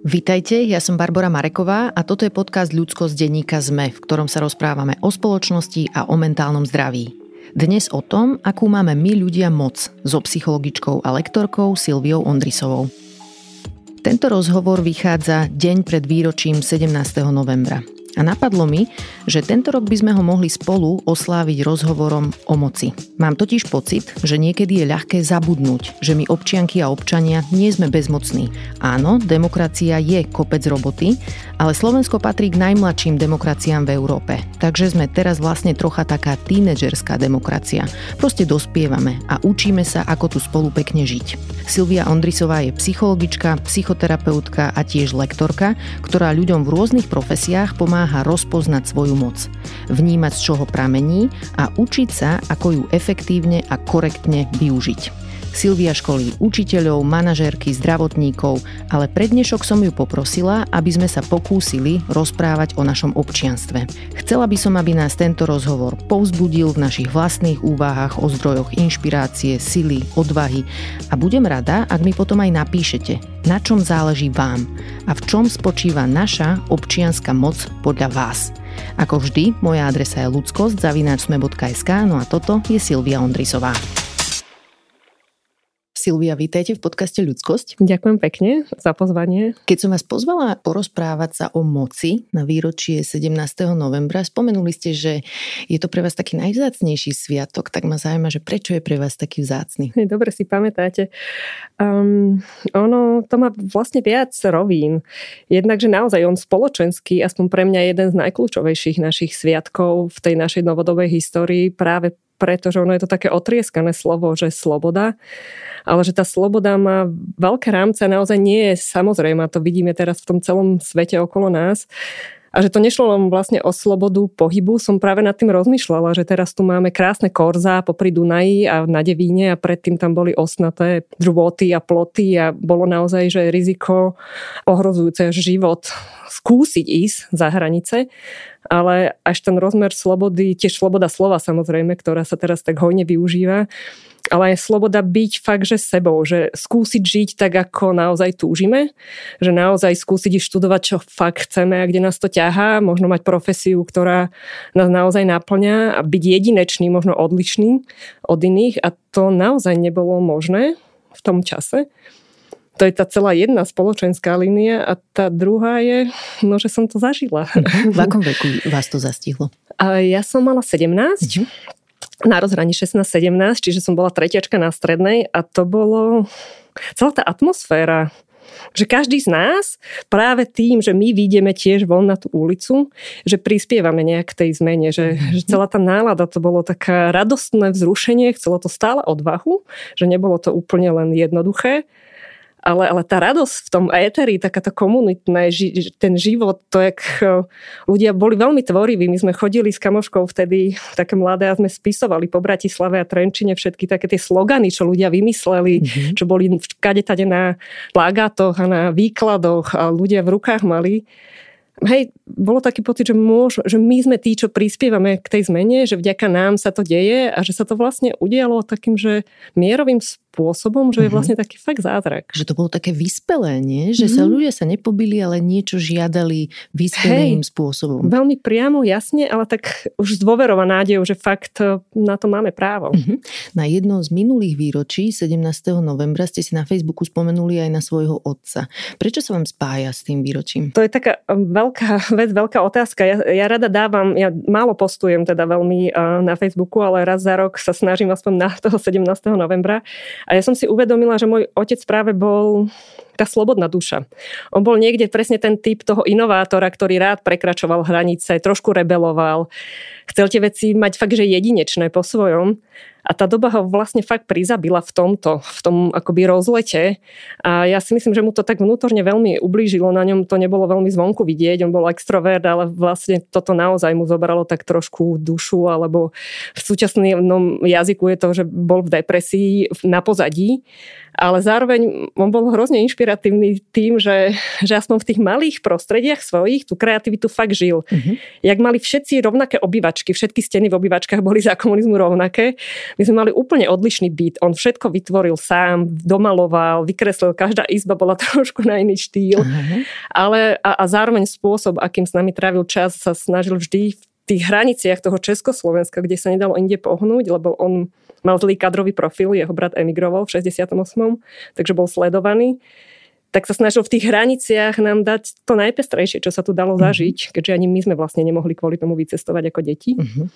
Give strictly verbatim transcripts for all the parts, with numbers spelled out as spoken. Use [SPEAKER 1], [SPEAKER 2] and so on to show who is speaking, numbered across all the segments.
[SPEAKER 1] Vitajte, ja som Barbora Mareková a toto je podcast Ľudskosť denníka es em e, v ktorom sa rozprávame o spoločnosti a o mentálnom zdraví. Dnes o tom, akú máme my ľudia moc, so psychologičkou a lektorkou Silviou Ondrisovou. Tento rozhovor vychádza deň pred výročím sedemnásteho novembra. A napadlo mi, že tento rok by sme ho mohli spolu osláviť rozhovorom o moci. Mám totiž pocit, že niekedy je ľahké zabudnúť, že my občianky a občania nie sme bezmocní. Áno, demokracia je kopec roboty, ale Slovensko patrí k najmladším demokraciám v Európe. Takže sme teraz vlastne trocha taká tínedžerská demokracia. Proste dospievame a učíme sa, ako tu spolu pekne žiť. Silvia Ondrisová je psychologička, psychoterapeutka a tiež lektorka, ktorá ľuďom v rôznych profesiách pomáha rozpoznať svoju moc, vnímať, z čoho pramení a učiť sa, ako ju efektívne a korektne využiť. Silvia školí učiteľov, manažérky, zdravotníkov, ale pre dnešok som ju poprosila, aby sme sa pokúsili rozprávať o našom občianstve. Chcela by som, aby nás tento rozhovor povzbudil v našich vlastných úvahách o zdrojoch inšpirácie, sily, odvahy a budem rada, ak mi potom aj napíšete, na čom záleží vám a v čom spočíva naša občianska moc podľa vás. Ako vždy, moja adresa je ľudskosť zavináč es em e bodka es ká, no a toto je Silvia Ondrisová. Silvia, vítajte v podcaste Ľudskosť.
[SPEAKER 2] Ďakujem pekne za pozvanie.
[SPEAKER 1] Keď som vás pozvala porozprávať sa o moci na výročie sedemnásteho novembra, spomenuli ste, že je to pre vás taký najvzácnejší sviatok, tak ma zaujíma, že prečo je pre vás taký vzácny?
[SPEAKER 2] Dobre si pamätáte. Um, ono, to má vlastne viac rovín. Jednak, že naozaj on spoločenský, aspoň pre mňa jeden z najkľúčovejších našich sviatkov v tej našej novodobej histórii, práve pretože ono je to také otrieskané slovo, že sloboda, ale že tá sloboda má veľké rámce, naozaj nie je samozrejme, to vidíme teraz v tom celom svete okolo nás. A že to nešlo len vlastne o slobodu pohybu, som práve nad tým rozmýšľala, že teraz tu máme krásne korzá popri Dunaji a na Devíne a predtým tam boli osnaté drôty a ploty a bolo naozaj, že riziko ohrozujúce život skúsiť ísť za hranice. Ale až ten rozmer slobody, tiež sloboda slova samozrejme, ktorá sa teraz tak hojne využíva, ale aj sloboda byť fakt, že sebou, že skúsiť žiť tak, ako naozaj túžime, že naozaj skúsiť študovať, čo fakt chceme a kde nás to ťahá, možno mať profesiu, ktorá nás naozaj naplňa a byť jedinečný, možno odlišný od iných a to naozaj nebolo možné v tom čase. To je tá celá jedna spoločenská línia a tá druhá je, no, že som to zažila.
[SPEAKER 1] V akom veku vás to zastihlo?
[SPEAKER 2] A ja som mala sedemnásť, uh-huh. na rozhraní šestnásť sedemnásť, čiže som bola tretiačka na strednej a to bolo celá tá atmosféra, že každý z nás práve tým, že my vyjdeme tiež von na tú ulicu, že prispievame nejak k tej zmene, že, uh-huh. že celá tá nálada to bolo taká radostné vzrušenie, chcelo to stále odvahu, že nebolo to úplne len jednoduché. Ale, ale tá radosť v tom éteri, takáto komunitná, ži, ten život, to jak ľudia boli veľmi tvoriví. My sme chodili s kamoškou vtedy, také mladé, a sme spisovali po Bratislave a Trenčine všetky také tie slogany, čo ľudia vymysleli, mm-hmm. čo boli kadetade na plagátoch a na výkladoch a ľudia v rukách mali. Hej, bolo taký pocit, že, môž, že my sme tí, čo prispievame k tej zmene, že vďaka nám sa to deje a že sa to vlastne udialo takým, že mierovým spôsobom, že je vlastne taký fakt zázrak.
[SPEAKER 1] Že to bolo také vyspelé, nie? Že mm. sa ľudia sa nepobili, ale niečo žiadali vyspelým Hej, spôsobom.
[SPEAKER 2] Veľmi priamo, jasne, ale tak už s dôverou a nádejou, že fakt na to máme právo.
[SPEAKER 1] Mm-hmm. Na jednom z minulých výročí, sedemnásteho novembra, ste si na Facebooku spomenuli aj na svojho otca. Prečo sa vám spája s tým výročím?
[SPEAKER 2] To je taká veľká vec, veľká otázka. Ja, ja rada dávam, ja málo postujem teda veľmi uh, na Facebooku, ale raz za rok sa snažím aspoň na toho sedemnásteho novembra. A ja som si uvedomila, že môj otec práve bol tá slobodná duša. On bol niekde presne ten typ toho inovátora, ktorý rád prekračoval hranice, trošku rebeloval. Chcel tie veci mať fakt, že jedinečné po svojom. A tá doba ho vlastne fakt prizabila v tomto, v tom akoby rozlete. A ja si myslím, že mu to tak vnútorne veľmi ublížilo. Na ňom to nebolo veľmi zvonku vidieť. On bol extrovert, ale vlastne toto naozaj mu zobralo tak trošku dušu, alebo v súčasnom jazyku je to, že bol v depresii na pozadí. Ale zároveň on bol hrozne inšpiratívny tým, že, že aspoň v tých malých prostrediach svojich tú kreativitu fakt žil. Uh-huh. Jak mali všetci rovnaké obývačky, všetky steny v obývačkách boli za komunizmu rovnaké. My sme mali úplne odlišný byt. On všetko vytvoril sám, domaloval, vykreslil. Každá izba bola trošku na iný štýl. Uh-huh. Ale a, a zároveň spôsob, akým s nami trávil čas, sa snažil vždy v tých hraniciach toho Československa, kde sa nedalo inde pohnúť, lebo on mal zlý kadrový profil, jeho brat emigroval v šesťdesiatom ôsmom, takže bol sledovaný. Tak sa snažil v tých hraniciach nám dať to najpestrejšie, čo sa tu dalo zažiť, keďže ani my sme vlastne nemohli kvôli tomu vycestovať ako deti. Uh-huh.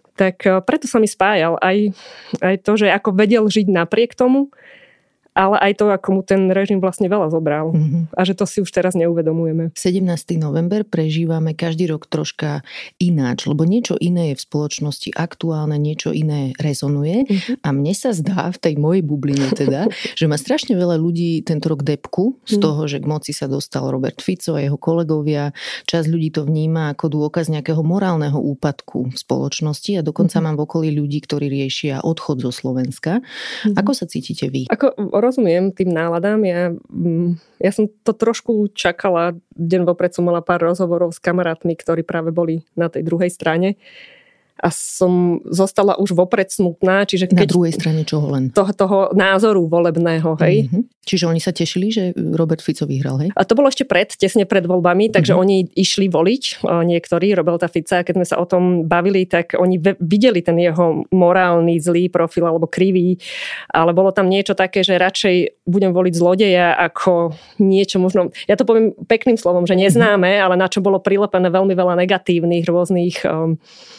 [SPEAKER 2] Tak preto sa mi spájal aj, aj to, že ako vedel žiť napriek tomu, ale aj to, ako mu ten režim vlastne veľa zobral. Mm-hmm. A že to si už teraz neuvedomujeme.
[SPEAKER 1] sedemnásteho november prežívame každý rok troška ináč, lebo niečo iné je v spoločnosti aktuálne, niečo iné rezonuje. Mm-hmm. A mne sa zdá, v tej mojej bubline teda, že má strašne veľa ľudí tento rok depku z toho, že k moci sa dostal Robert Fico a jeho kolegovia. Časť ľudí to vníma ako dôkaz nejakého morálneho úpadku v spoločnosti a dokonca mm-hmm. mám v okolí ľudí, ktorí riešia odchod zo Slovenska. Mm-hmm. Ako sa cítite vy?
[SPEAKER 2] Ako rozumiem tým náladám. Ja, ja som to trošku čakala. Deň vopred som mala pár rozhovorov s kamarátmi, ktorí práve boli na tej druhej strane. A som zostala už vopred smutná. Čiže keď
[SPEAKER 1] na druhej strane čoho len?
[SPEAKER 2] Toho, toho názoru volebného, hej.
[SPEAKER 1] Mm-hmm. Čiže oni sa tešili, že Robert Fico vyhral, hej? A
[SPEAKER 2] to bolo ešte pred, tesne pred voľbami, takže mm-hmm. oni išli voliť, niektorí, Roberta Fica. Keď sme sa o tom bavili, tak oni videli ten jeho morálny zlý profil alebo krivý, ale bolo tam niečo také, že radšej budem voliť zlodeja ako niečo možno, ja to poviem pekným slovom, že neznáme, mm-hmm. ale na čo bolo prilepené veľmi veľa negatívnych rôznych um,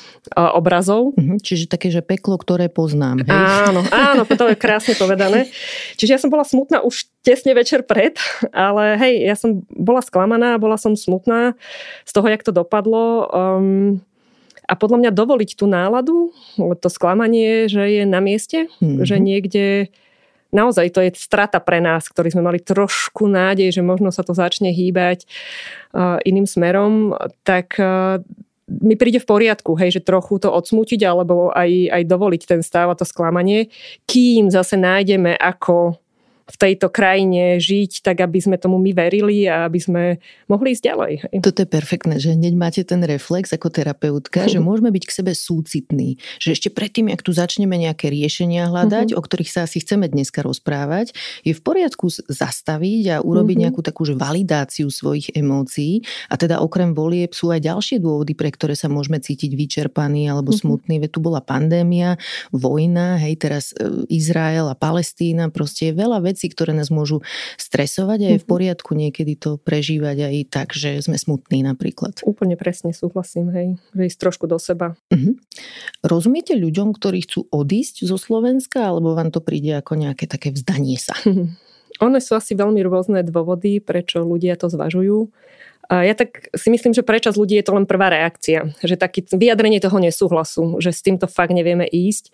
[SPEAKER 2] obrazov.
[SPEAKER 1] Uh-huh. Čiže také, že peklo, ktoré poznám. Hej?
[SPEAKER 2] Áno, áno, to je krásne povedané. Čiže ja som bola smutná už tesne večer pred, ale hej, ja som bola sklamaná, bola som smutná z toho, jak to dopadlo. Um, a podľa mňa dovoliť tú náladu, to sklamanie, že je na mieste, uh-huh. že niekde naozaj to je strata pre nás, ktorí sme mali trošku nádej, že možno sa to začne hýbať uh, iným smerom, tak uh, mi príde v poriadku, hej, že trochu to odsmútiť alebo aj, aj dovoliť ten stav a to sklamanie, kým zase nájdeme, ako v tejto krajine žiť, tak aby sme tomu my verili a aby sme mohli ísť ďalej. Hej.
[SPEAKER 1] Toto je perfektné, že hneď máte ten reflex ako terapeutka, že môžeme byť k sebe súcitní, že ešte predtým, jak tu začneme nejaké riešenia hľadať, uh-huh. o ktorých sa asi chceme dneska rozprávať, je v poriadku zastaviť a urobiť uh-huh. nejakú takú že validáciu svojich emócií a teda okrem volieb sú aj ďalšie dôvody, pre ktoré sa môžeme cítiť vyčerpaní alebo uh-huh. smutní. Veď tu bola pandémia, vojna, hej, teraz Izrael a Palestína, proste je veľa vecí, ktoré nás môžu stresovať a je v poriadku niekedy to prežívať aj tak, že sme smutní napríklad.
[SPEAKER 2] Úplne presne súhlasím, hej, že ísť trošku do seba.
[SPEAKER 1] Uh-huh. Rozumiete ľuďom, ktorí chcú odísť zo Slovenska, alebo vám to príde ako nejaké také vzdanie sa?
[SPEAKER 2] Uh-huh. One sú asi veľmi rôzne dôvody, prečo ľudia to zvažujú. A ja tak si myslím, že pre časť ľudí je to len prvá reakcia. Že taký vyjadrenie toho nesúhlasu, že s týmto fakt nevieme ísť.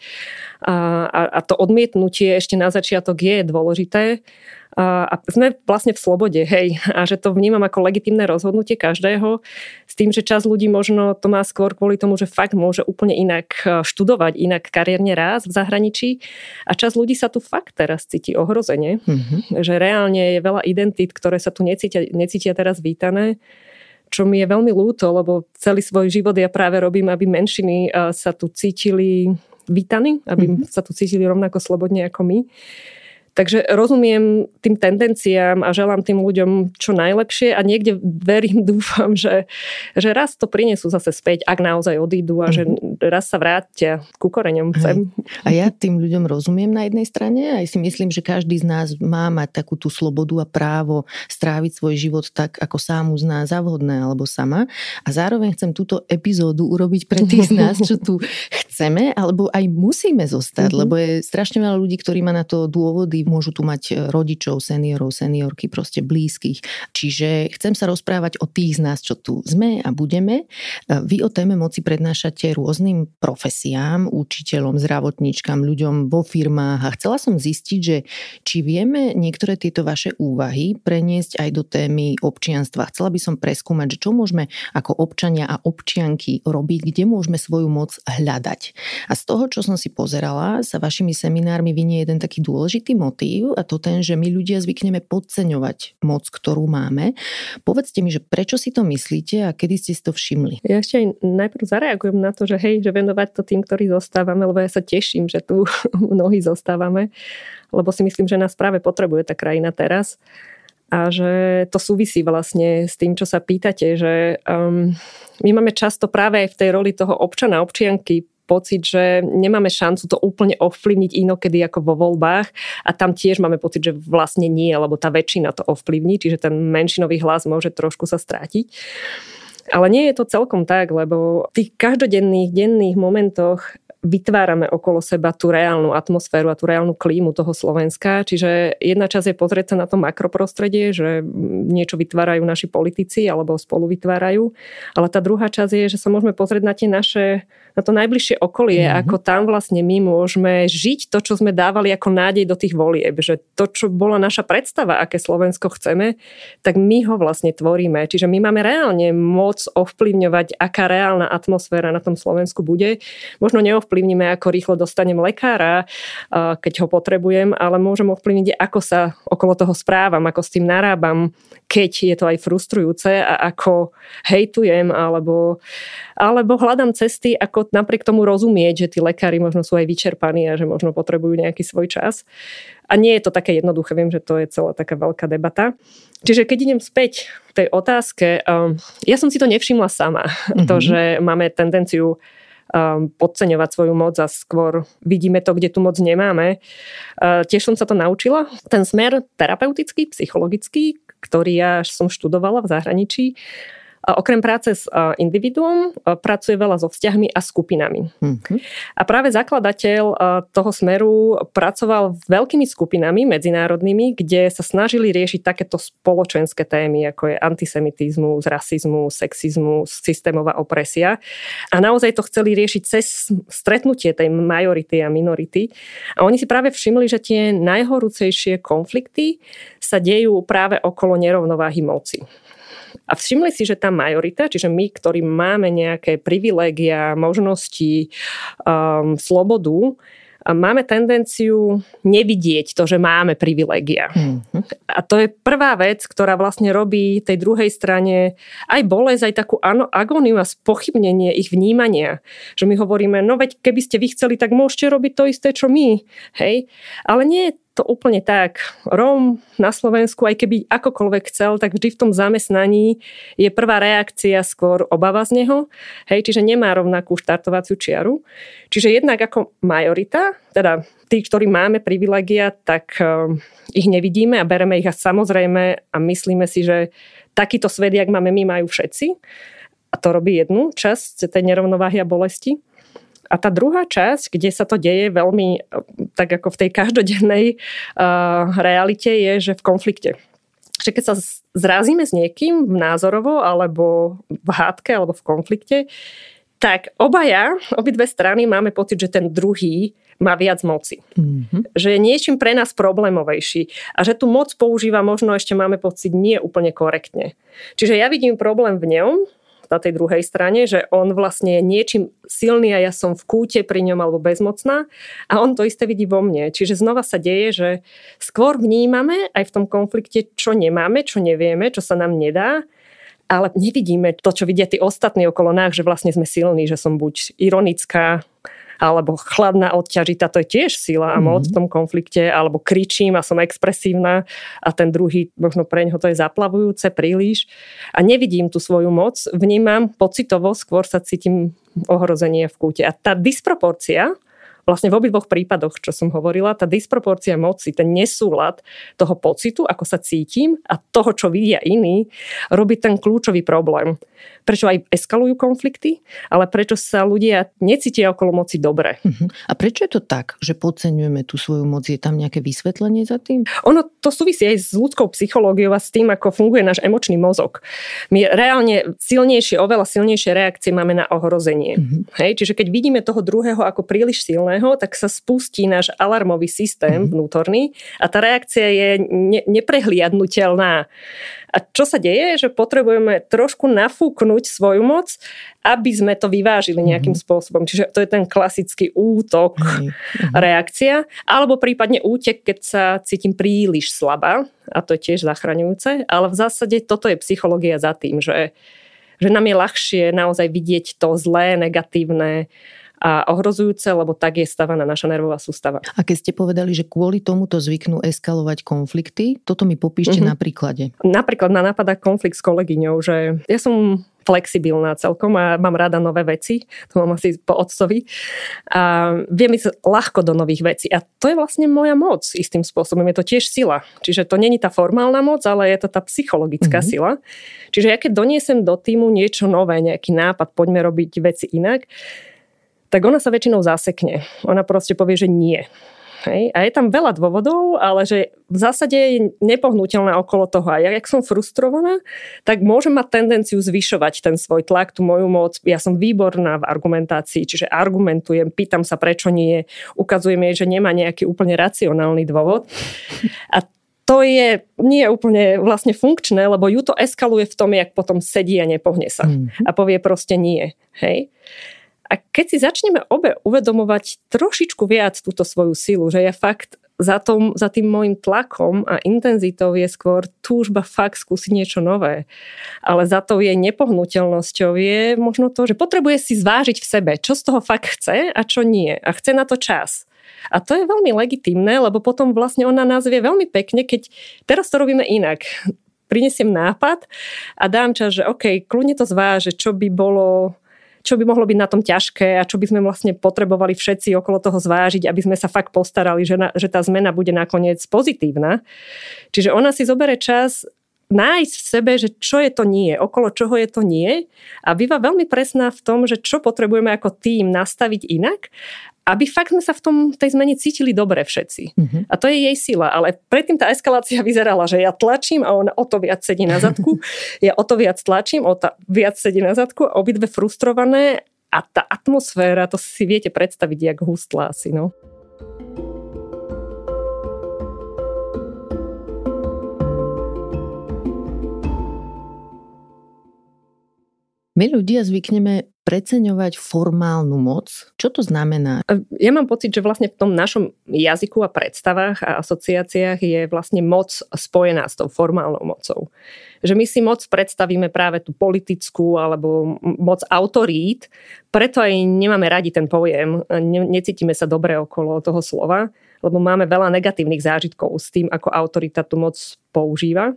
[SPEAKER 2] A, a, a to odmietnutie ešte na začiatok je dôležité. A, a sme vlastne v slobode, hej. A že to vnímam ako legitímne rozhodnutie každého. S tým, že časť ľudí možno to má skôr kvôli tomu, že fakt môže úplne inak študovať, inak kariérne rásť v zahraničí. A časť ľudí sa tu fakt teraz cíti ohrozene. Mm-hmm. Že reálne je veľa identít, ktoré sa tu necítia, necítia teraz vítané. Čo mi je veľmi ľúto, lebo celý svoj život ja práve robím, aby menšiny sa tu cítili vítaní, aby mm-hmm. sa tu cítili rovnako slobodne ako my. Takže rozumiem tým tendenciám a želám tým ľuďom čo najlepšie a niekde verím, dúfam, že, že raz to prinesú zase späť, ak naozaj odídu a že raz sa vrátia ku koreňom sem.
[SPEAKER 1] A ja tým ľuďom rozumiem na jednej strane, aj si myslím, že každý z nás má mať takú tú slobodu a právo stráviť svoj život tak, ako sám uzná za vhodné alebo sama. A zároveň chcem túto epizódu urobiť pre tých z nás, čo tu chceme, alebo aj musíme zostať, mm-hmm. lebo je strašne veľa ľudí, ktorí má na to dôvody. Môžu tu mať rodičov, seniorov, seniorky, proste blízkych. Čiže chcem sa rozprávať o tých z nás, čo tu sme a budeme. Vy o téme moci prednášate rôznym profesiám, učiteľom, zdravotníčkam, ľuďom vo firmách a chcela som zistiť, že či vieme niektoré tieto vaše úvahy preniesť aj do témy občianstva. Chcela by som preskúmať, že čo môžeme ako občania a občianky robiť, kde môžeme svoju moc hľadať. mať. A z toho, čo som si pozerala, sa vašimi seminármi vynie jeden taký dôležitý motív, a to ten, že my ľudia zvykneme podceňovať moc, ktorú máme. Povedzte mi, že prečo si to myslíte a kedy ste si to všimli?
[SPEAKER 2] Ja ešte aj najprv zareagujem na to, že hej, že venovať to tým, ktorí zostávame, lebo ja sa teším, že tu mnohí zostávame, lebo si myslím, že nás práve potrebuje tá krajina teraz. A že to súvisí vlastne s tým, čo sa pýtate, že um, my máme často práve aj v tej roli toho občana, občianky pocit, že nemáme šancu to úplne ovplyvniť inokedy ako vo voľbách a tam tiež máme pocit, že vlastne nie, lebo tá väčšina to ovplyvní, čiže ten menšinový hlas môže trošku sa strátiť. Ale nie je to celkom tak, lebo v tých každodenných, denných momentoch vytvárame okolo seba tú reálnu atmosféru a tú reálnu klímu toho Slovenska. Čiže jedna časť je pozrieť sa na to makroprostredie, že niečo vytvárajú naši politici alebo spolu vytvárajú. Ale tá druhá časť je, že sa môžeme pozrieť na tie naše, na to najbližšie okolie, mm-hmm. ako tam vlastne my môžeme žiť to, čo sme dávali ako nádej do tých volieb. Že to, čo bola naša predstava, aké Slovensko chceme, tak my ho vlastne tvoríme. Čiže my máme reálne moc ovplyvňovať, aká reálna atmosféra na tom Slovensku bude. Možno neovplyvníme, ako rýchlo dostanem lekára, keď ho potrebujem, ale môžem ovplyvniť, ako sa okolo toho správam, ako s tým narábam, keď je to aj frustrujúce a ako hejtujem, alebo, alebo hľadám cesty, ako napriek tomu rozumieť, že tí lekári možno sú aj vyčerpaní a že možno potrebujú nejaký svoj čas. A nie je to také jednoduché, viem, že to je celá taká veľká debata. Čiže keď idem späť v tej otázke, um, ja som si to nevšimla sama. Mm-hmm. To, že máme tendenciu um, podceňovať svoju moc a skôr vidíme to, kde tu moc nemáme. Uh, tiež som sa to naučila. Ten smer terapeutický, psychologický, ktorý ja som študovala v zahraničí, okrem práce s individuom, pracuje veľa so vzťahmi a skupinami. Mm-hmm. A práve zakladateľ toho smeru pracoval s veľkými skupinami medzinárodnými, kde sa snažili riešiť takéto spoločenské témy, ako je antisemitizmus, rasizmus, sexizmus, systémová opresia. A naozaj to chceli riešiť cez stretnutie tej majority a minority. A oni si práve všimli, že tie najhorúcejšie konflikty sa dejú práve okolo nerovnováhy moci. A všimli si, že tá majorita, čiže my, ktorí máme nejaké privilégia, možnosti, um, slobodu, máme tendenciu nevidieť to, že máme privilégia. Mm-hmm. A to je prvá vec, ktorá vlastne robí tej druhej strane aj bolesť, aj takú agóniu a spochybnenie ich vnímania. Že my hovoríme, no veď keby ste vy chceli, tak môžete robiť to isté, čo my. Hej? Ale nie je to úplne tak. Róm na Slovensku, aj keby akokoľvek chcel, tak vždy v tom zamestnaní je prvá reakcia skôr obava z neho. Hej, čiže nemá rovnakú štartovaciu čiaru. Čiže jednak ako majorita, teda tí, ktorí máme privilégia, tak uh, ich nevidíme a bereme ich a samozrejme a myslíme si, že takýto svet, jak máme my, majú všetci. A to robí jednu časť tej nerovnováhy a bolesti. A tá druhá časť, kde sa to deje veľmi tak ako v tej každodennej uh, realite, je, že v konflikte. Že keď sa zrazíme s niekým názorovo, alebo v hádke, alebo v konflikte, tak obaja, obidve strany máme pocit, že ten druhý má viac moci. Mm-hmm. Že je niečím pre nás problémovejší. A že tú moc používa možno ešte máme pocit nie úplne korektne. Čiže ja vidím problém v ňom, na tej druhej strane, že on vlastne je niečím silný a ja som v kúte pri ňom alebo bezmocná a on to isté vidí vo mne. Čiže znova sa deje, že skôr vnímame aj v tom konflikte, čo nemáme, čo nevieme, čo sa nám nedá, ale nevidíme to, čo vidia tí ostatní okolo nás, že vlastne sme silní, že som buď ironická, alebo chladná, odťažitá, to je tiež sila a moc mm-hmm. v tom konflikte, alebo kričím a som expresívna a ten druhý, možno pre ňoho to je zaplavujúce príliš a nevidím tú svoju moc, vnímam pocitovo, skôr sa cítim ohrozenie v kúte. A tá disproporcia vlastne v obidvoch prípadoch, čo som hovorila, tá disproporcia moci, ten nesúlad toho pocitu, ako sa cítim a toho, čo vidia iní, robí ten kľúčový problém. Prečo aj eskalujú konflikty, ale prečo sa ľudia necítia okolo moci dobre.
[SPEAKER 1] Uh-huh. A prečo je to tak, že podceňujeme tú svoju moc? Je tam nejaké vysvetlenie za tým?
[SPEAKER 2] Ono to súvisí aj s ľudskou psychológiou a s tým, ako funguje náš emočný mozog. My reálne silnejšie, oveľa silnejšie reakcie máme na ohrozenie. Uh-huh. Hej? Čiže keď vidíme toho druhého ako príliš silné, nepriateľného, tak sa spustí náš alarmový systém mm-hmm. vnútorný a tá reakcia je ne- neprehliadnutelná. A čo sa deje, že potrebujeme trošku nafúknuť svoju moc, aby sme to vyvážili nejakým mm-hmm. spôsobom. Čiže to je ten klasický útok, mm-hmm. reakcia, alebo prípadne útek, keď sa cítim príliš slabá, a to je tiež zachraňujúce, ale v zásade toto je psychológia za tým, že, že nám je ľahšie naozaj vidieť to zlé, negatívne a ohrozujúce, lebo tak je stavaná naša nervová sústava.
[SPEAKER 1] A keď ste povedali, že kvôli tomuto zvyknú eskalovať konflikty, toto mi popíšte mm-hmm. na príklade. Napríklad
[SPEAKER 2] ma napadá konflikt s kolegyňou, že ja som flexibilná celkom a mám rada nové veci, to mám asi po otcovi a viem ísť ľahko do nových vecí a to je vlastne moja moc istým spôsobom, je to tiež sila. Čiže to není tá formálna moc, ale je to tá psychologická mm-hmm. sila. Čiže ja keď doniesem do týmu niečo nové, nejaký nápad, poďme robiť veci inak, tak ona sa väčšinou zasekne. Ona proste povie, že nie. Hej? A je tam veľa dôvodov, ale že v zásade je nepohnutelná okolo toho. A ja, jak som frustrovaná, tak môžem mať tendenciu zvyšovať ten svoj tlak, tú moju moc. Ja som výborná v argumentácii, čiže argumentujem, pýtam sa, prečo nie, ukazujem jej, že nemá nejaký úplne racionálny dôvod. A to je nie je úplne vlastne funkčné, lebo ju to eskaluje v tom, jak potom sedí a nepohne sa. Mm-hmm. A povie proste nie. Hej? A keď si začneme obe uvedomovať trošičku viac túto svoju silu, že ja fakt za, tom, za tým môjim tlakom a intenzitou je skôr túžba fakt skúsiť niečo nové. Ale za to jej nepohnuteľnosťou je možno to, že potrebuje si zvážiť v sebe, čo z toho fakt chce a čo nie. A chce na to čas. A to je veľmi legitímne, lebo potom vlastne ona nás vie veľmi pekne, keď teraz to robíme inak. Prinesiem nápad a dám čas, že OK, kľudne to zváže, čo by bolo... čo by mohlo byť na tom ťažké a čo by sme vlastne potrebovali všetci okolo toho zvážiť, aby sme sa fakt postarali, že, na, že tá zmena bude nakoniec pozitívna. Čiže ona si zoberie čas nájsť v sebe, že čo je to nie, okolo čoho je to nie a býva veľmi presná v tom, že čo potrebujeme ako tím nastaviť inak, aby fakt sme sa v tom, tej zmene cítili dobre všetci. Mm-hmm. A to je jej sila. Ale predtým tá eskalácia vyzerala, že ja tlačím a ona o to viac sedí na zadku. Ja o to viac tlačím, o to viac sedí na zadku. Obidve frustrované. A tá atmosféra, to si viete predstaviť, jak hustlá asi, no.
[SPEAKER 1] My ľudia zvykneme preceňovať formálnu moc. Čo to znamená?
[SPEAKER 2] Ja mám pocit, že vlastne v tom našom jazyku a predstavách a asociáciách je vlastne moc spojená s tou formálnou mocou. Že my si moc predstavíme práve tú politickú alebo moc autorít, preto aj nemáme radi ten pojem, ne, necítime sa dobre okolo toho slova, lebo máme veľa negatívnych zážitkov s tým, ako autorita tú moc používa.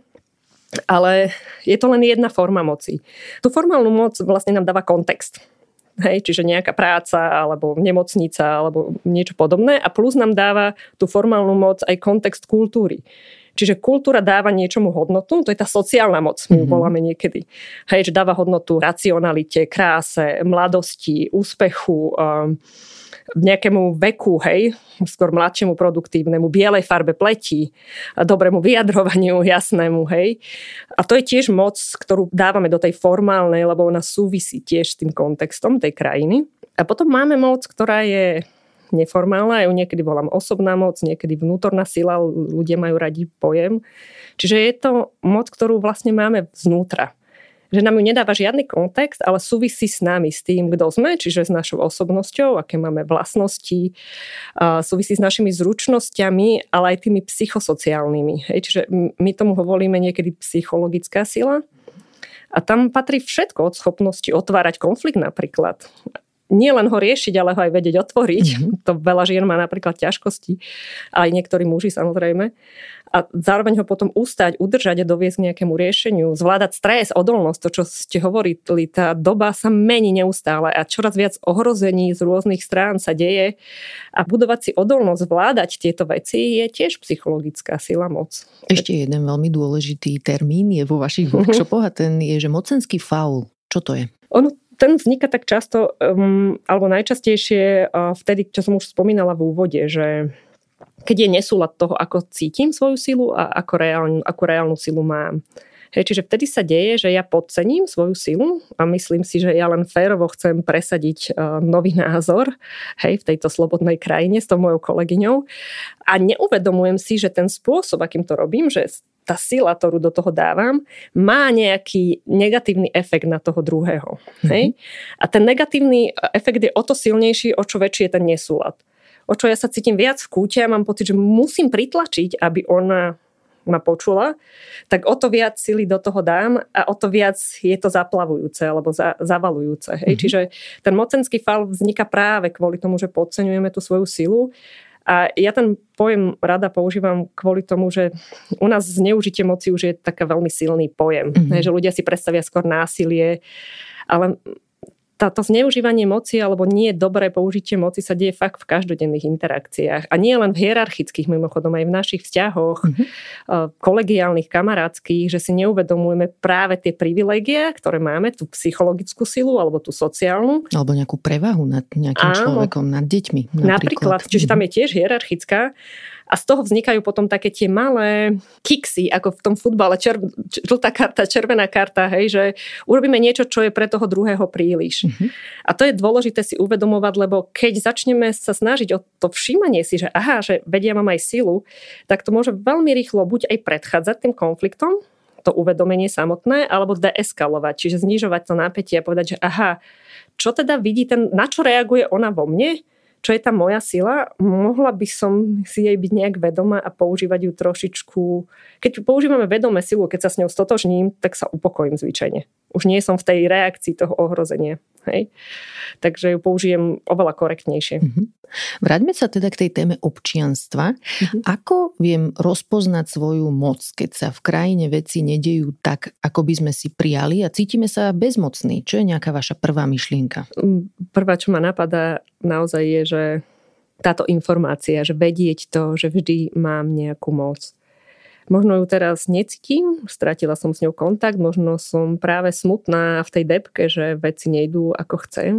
[SPEAKER 2] Ale je to len jedna forma moci. Tú formálnu moc vlastne nám dáva kontext. Hej, čiže nejaká práca, alebo nemocnica, alebo niečo podobné. A plus nám dáva tú formálnu moc aj kontext kultúry. Čiže kultúra dáva niečomu hodnotu, to je tá sociálna moc, my ju voláme niekedy. Hej, že dáva hodnotu racionalite, kráse, mladosti, úspechu, um, nejakému veku, hej, skôr mladšiemu produktívnemu, bielej farbe pleti, dobrému vyjadrovaniu, jasnému, hej. A to je tiež moc, ktorú dávame do tej formálnej, lebo ona súvisí tiež s tým kontextom tej krajiny. A potom máme moc, ktorá je neformálna, ja ju niekedy volám osobná moc, niekedy vnútorná sila, ľudia majú radi pojem. Čiže je to moc, ktorú vlastne máme znútra. Že nám ju nedáva žiadny kontext, ale súvisí s nami, s tým, kto sme, čiže s našou osobnosťou, aké máme vlastnosti, súvisí s našimi zručnosťami, ale aj tými psychosociálnymi. Hej, čiže my tomu hovoríme niekedy psychologická sila. A tam patrí všetko od schopnosti otvárať konflikt napríklad. Nie len ho riešiť, ale ho aj vedieť otvoriť. Mm-hmm. To veľa žien má napríklad ťažkosti. Aj niektorí muži samozrejme. A zároveň ho potom ustať, udržať a doviesť k nejakému riešeniu. Zvládať stres, odolnosť, to, čo ste hovorili. Tá doba sa mení neustále a čoraz viac ohrození z rôznych strán sa deje. A budovať si odolnosť, zvládať tieto veci je tiež psychologická sila moc.
[SPEAKER 1] Ešte jeden veľmi dôležitý termín je vo vašich workshopoch a ten je, že mocenský faul. Čo to je?
[SPEAKER 2] Ono Ten vzniká tak často, um, alebo najčastejšie uh, vtedy, čo som už spomínala v úvode, že keď je nesúlad toho, ako cítim svoju silu a ako reálnu, ako reálnu silu mám. Hej, čiže vtedy sa deje, že ja podcením svoju silu a myslím si, že ja len férovo chcem presadiť uh, nový názor, hej, v tejto slobodnej krajine s tou mojou kolegyňou a neuvedomujem si, že ten spôsob, akým to robím, že tá sila, ktorú do toho dávam, má nejaký negatívny efekt na toho druhého. Hej? A ten negatívny efekt je o to silnejší, o čo väčší je ten nesúlad. O čo ja sa cítim viac v kúte a mám pocit, že musím pritlačiť, aby ona ma počula, tak o to viac sily do toho dám a o to viac je to zaplavujúce alebo za, zavalujúce. Hej? Mm-hmm. Čiže ten mocenský fal vzniká práve kvôli tomu, že podceňujeme tú svoju silu. A ja ten pojem rada používam kvôli tomu, že u nás zneužitie moci už je taká veľmi silný pojem. Mm-hmm. Hej? Že ľudia si predstavia skôr násilie, ale táto zneužívanie moci alebo nie dobré použitie moci sa deje fakt v každodenných interakciách. A nie len v hierarchických, mimochodom aj v našich vzťahoch, mm-hmm. kolegiálnych, kamarátskych, že si neuvedomujeme práve tie privilégie, ktoré máme, tú psychologickú silu alebo tú sociálnu. Alebo
[SPEAKER 1] nejakú prevahu nad nejakým Áno. človekom, nad deťmi.
[SPEAKER 2] Napríklad. napríklad. Čiže tam je tiež hierarchická. A z toho vznikajú potom také tie malé kiksy, ako v tom futbale, čer, žltá karta, červená karta, hej, že urobíme niečo, čo je pre toho druhého príliš. Mm-hmm. A to je dôležité si uvedomovať, lebo keď začneme sa snažiť o to všímanie si, že aha, že vedia, mám aj silu, tak to môže veľmi rýchlo buď aj predchádzať tým konfliktom, to uvedomenie samotné, alebo deeskalovať, čiže znižovať to napätie a povedať, že aha, čo teda vidí ten, na čo reaguje ona vo mne, čo je tá moja sila, mohla by som si jej byť nejak vedomá a používať ju trošičku. Keď používame vedomé silu, keď sa s ňou stotožním, tak sa upokojím zvyčajne. Už nie som v tej reakcii toho ohrozenia. Hej? Takže ju použijem oveľa korektnejšie.
[SPEAKER 1] Mm-hmm. Vráťme sa teda k tej téme občianstva. Mm-hmm. Ako viem rozpoznať svoju moc, keď sa v krajine veci nedejú tak, ako by sme si prijali a cítime sa bezmocní? Čo je nejaká vaša prvá myšlienka?
[SPEAKER 2] Prvá, čo ma napadá naozaj je, že táto informácia, že vedieť to, že vždy mám nejakú moc. Možno ju teraz necítim, stratila som s ňou kontakt, možno som práve smutná v tej depke, že veci nejdú ako chcem.